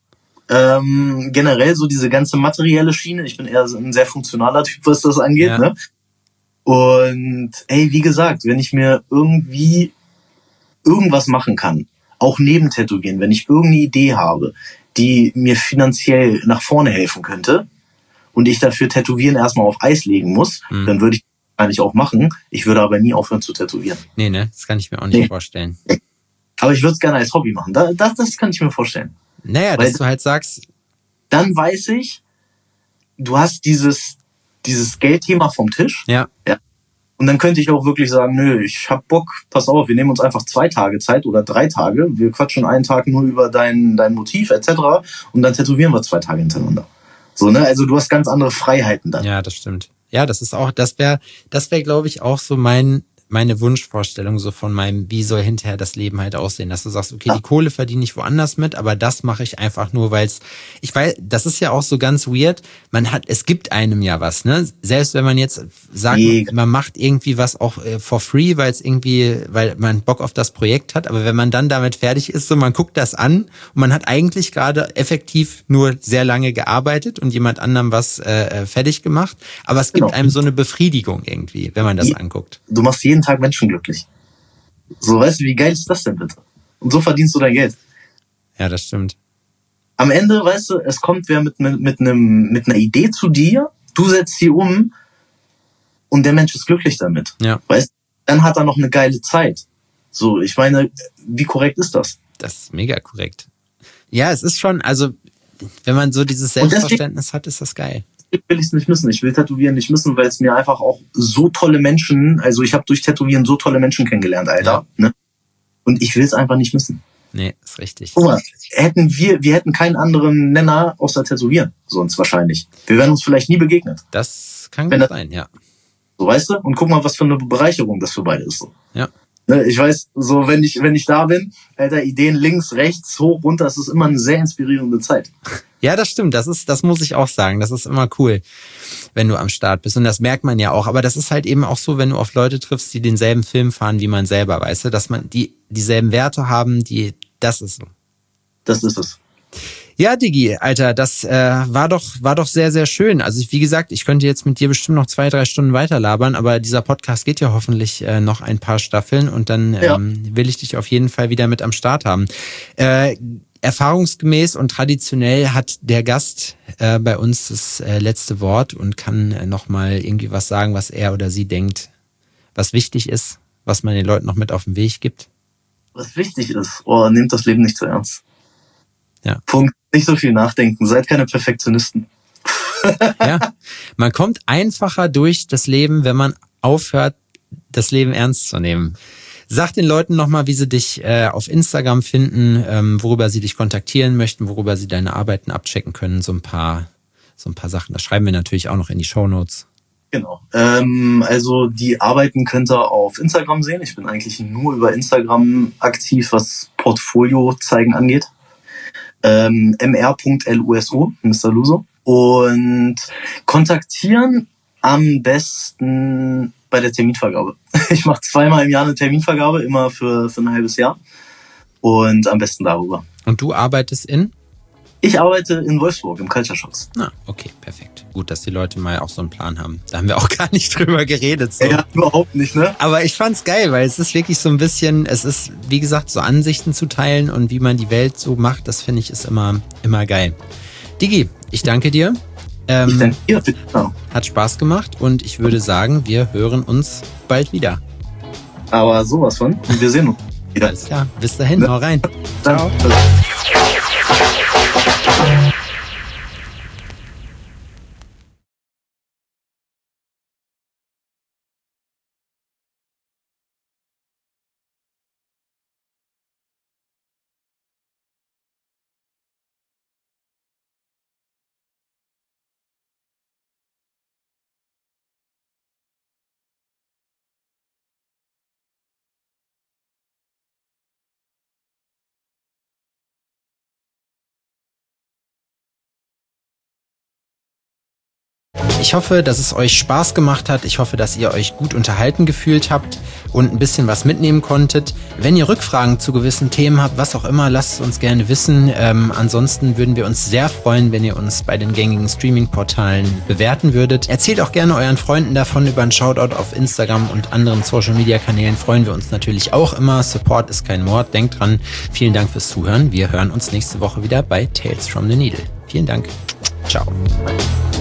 Ähm, generell so diese ganze materielle Schiene, ich bin eher so ein sehr funktionaler Typ, was das angeht, ja. Ne? Und ey, wie gesagt, wenn ich mir irgendwie irgendwas machen kann, auch neben Tätowieren, wenn ich irgendeine Idee habe, die mir finanziell nach vorne helfen könnte und ich dafür Tätowieren erstmal auf Eis legen muss, mhm. dann würde ich das wahrscheinlich auch machen. Ich würde aber nie aufhören zu tätowieren. Nee, ne, das kann ich mir auch nicht nee. vorstellen. Aber ich würde es gerne als Hobby machen. Das, das, das kann ich mir vorstellen. Naja, Weil dass du halt sagst... Dann weiß ich, du hast dieses dieses Geldthema vom Tisch. Ja. ja. Und dann könnte ich auch wirklich sagen, nö, ich hab Bock, pass auf, wir nehmen uns einfach zwei Tage Zeit oder drei Tage. Wir quatschen einen Tag nur über dein, dein Motiv et cetera. Und dann tätowieren wir zwei Tage hintereinander. So, ne? Also du hast ganz andere Freiheiten dann. Ja, das stimmt. Ja, das ist auch, das wäre, das wäre, glaube ich, auch so mein, meine Wunschvorstellung so von meinem, wie soll hinterher das Leben halt aussehen, dass du sagst, okay, ja. die Kohle verdiene ich woanders mit, aber das mache ich einfach nur, weil es, ich weiß, das ist ja auch so ganz weird, man hat, es gibt einem ja was, ne, selbst wenn man jetzt sagt, nee. man macht irgendwie was auch äh, for free, weil es irgendwie, weil man Bock auf das Projekt hat, aber wenn man dann damit fertig ist, so man guckt das an und man hat eigentlich gerade effektiv nur sehr lange gearbeitet und jemand anderem was äh, fertig gemacht, aber es gibt genau. einem so eine Befriedigung irgendwie, wenn man das ja. anguckt. Du machst jeden Tag Menschen glücklich. So, weißt du, wie geil ist das denn bitte? Und so verdienst du dein Geld. Ja, das stimmt. Am Ende, weißt du, es kommt wer mit, mit, mit, einem, mit einer Idee zu dir, du setzt sie um und der Mensch ist glücklich damit. Ja. Weißt du, dann hat er noch eine geile Zeit. So, ich meine, wie korrekt ist das? Das ist mega korrekt. Ja, es ist schon, also, wenn man so dieses Selbstverständnis deswegen, hat, ist das geil. Will ich es nicht müssen. Ich will tätowieren nicht müssen, weil es mir einfach auch so tolle Menschen, also ich habe durch Tätowieren so tolle Menschen kennengelernt, Alter. Ja. Ne? Und ich will es einfach nicht müssen. Nee, ist richtig. Guck mal, hätten wir, wir hätten keinen anderen Nenner außer Tätowieren, sonst wahrscheinlich. Wir wären uns vielleicht nie begegnet. Das kann gut sein, ja. So, weißt du? Und guck mal, was für eine Bereicherung das für beide ist. So. Ja. Ich weiß, so wenn ich wenn ich da bin, Alter, Ideen links, rechts, hoch, runter, das ist immer eine sehr inspirierende Zeit. Ja, das stimmt. Das ist, das muss ich auch sagen. Das ist immer cool, wenn du am Start bist. Und das merkt man ja auch. Aber das ist halt eben auch so, wenn du auf Leute triffst, die denselben Film fahren wie man selber, weißt du, dass man die dieselben Werte haben, die, das ist so. Das ist es. Ja, Digi, Alter, das äh, war doch war doch sehr, sehr schön. Also ich, wie gesagt, ich könnte jetzt mit dir bestimmt noch zwei, drei Stunden weiterlabern, aber dieser Podcast geht ja hoffentlich äh, noch ein paar Staffeln und dann ja. ähm, will ich dich auf jeden Fall wieder mit am Start haben. Äh, erfahrungsgemäß und traditionell hat der Gast äh, bei uns das äh, letzte Wort und kann äh, nochmal irgendwie was sagen, was er oder sie denkt, was wichtig ist, was man den Leuten noch mit auf den Weg gibt. Was wichtig ist, oh, nehmt das Leben nicht zu ernst. Ja. Punkt. Nicht so viel nachdenken. Seid keine Perfektionisten. Ja. Man kommt einfacher durch das Leben, wenn man aufhört, das Leben ernst zu nehmen. Sag den Leuten nochmal, wie sie dich äh, auf Instagram finden, ähm, worüber sie dich kontaktieren möchten, worüber sie deine Arbeiten abchecken können. So ein paar, so ein paar Sachen. Das schreiben wir natürlich auch noch in die Shownotes. Genau. Ähm, also die Arbeiten könnt ihr auf Instagram sehen. Ich bin eigentlich nur über Instagram aktiv, was Portfolio zeigen angeht. Ähm, m r punkt l u s o, Mister Luso. Und kontaktieren am besten bei der Terminvergabe. Ich mache zweimal im Jahr eine Terminvergabe, immer für, für ein halbes Jahr. Und am besten darüber. Und du arbeitest in? Ich arbeite in Wolfsburg im Culture Shocks. Ah, okay, perfekt. Gut, dass die Leute mal auch so einen Plan haben. Da haben wir auch gar nicht drüber geredet. So. Ja, überhaupt nicht, ne? Aber ich fand's geil, weil es ist wirklich so ein bisschen, es ist, wie gesagt, so Ansichten zu teilen und wie man die Welt so macht, das finde ich ist immer, immer geil. Digi, ich danke dir. Ähm, ich danke dir, bitte. Hat Spaß gemacht und ich würde sagen, wir hören uns bald wieder. Aber sowas von. Und wir sehen uns wieder. Alles klar. Bis dahin, ne? Hau rein. Ciao. Ich hoffe, dass es euch Spaß gemacht hat. Ich hoffe, dass ihr euch gut unterhalten gefühlt habt und ein bisschen was mitnehmen konntet. Wenn ihr Rückfragen zu gewissen Themen habt, was auch immer, lasst es uns gerne wissen. Ähm, ansonsten würden wir uns sehr freuen, wenn ihr uns bei den gängigen Streaming-Portalen bewerten würdet. Erzählt auch gerne euren Freunden davon. Über einen Shoutout auf Instagram und anderen Social-Media-Kanälen freuen wir uns natürlich auch immer. Support ist kein Mord. Denkt dran. Vielen Dank fürs Zuhören. Wir hören uns nächste Woche wieder bei Tales from the Needle. Vielen Dank. Ciao.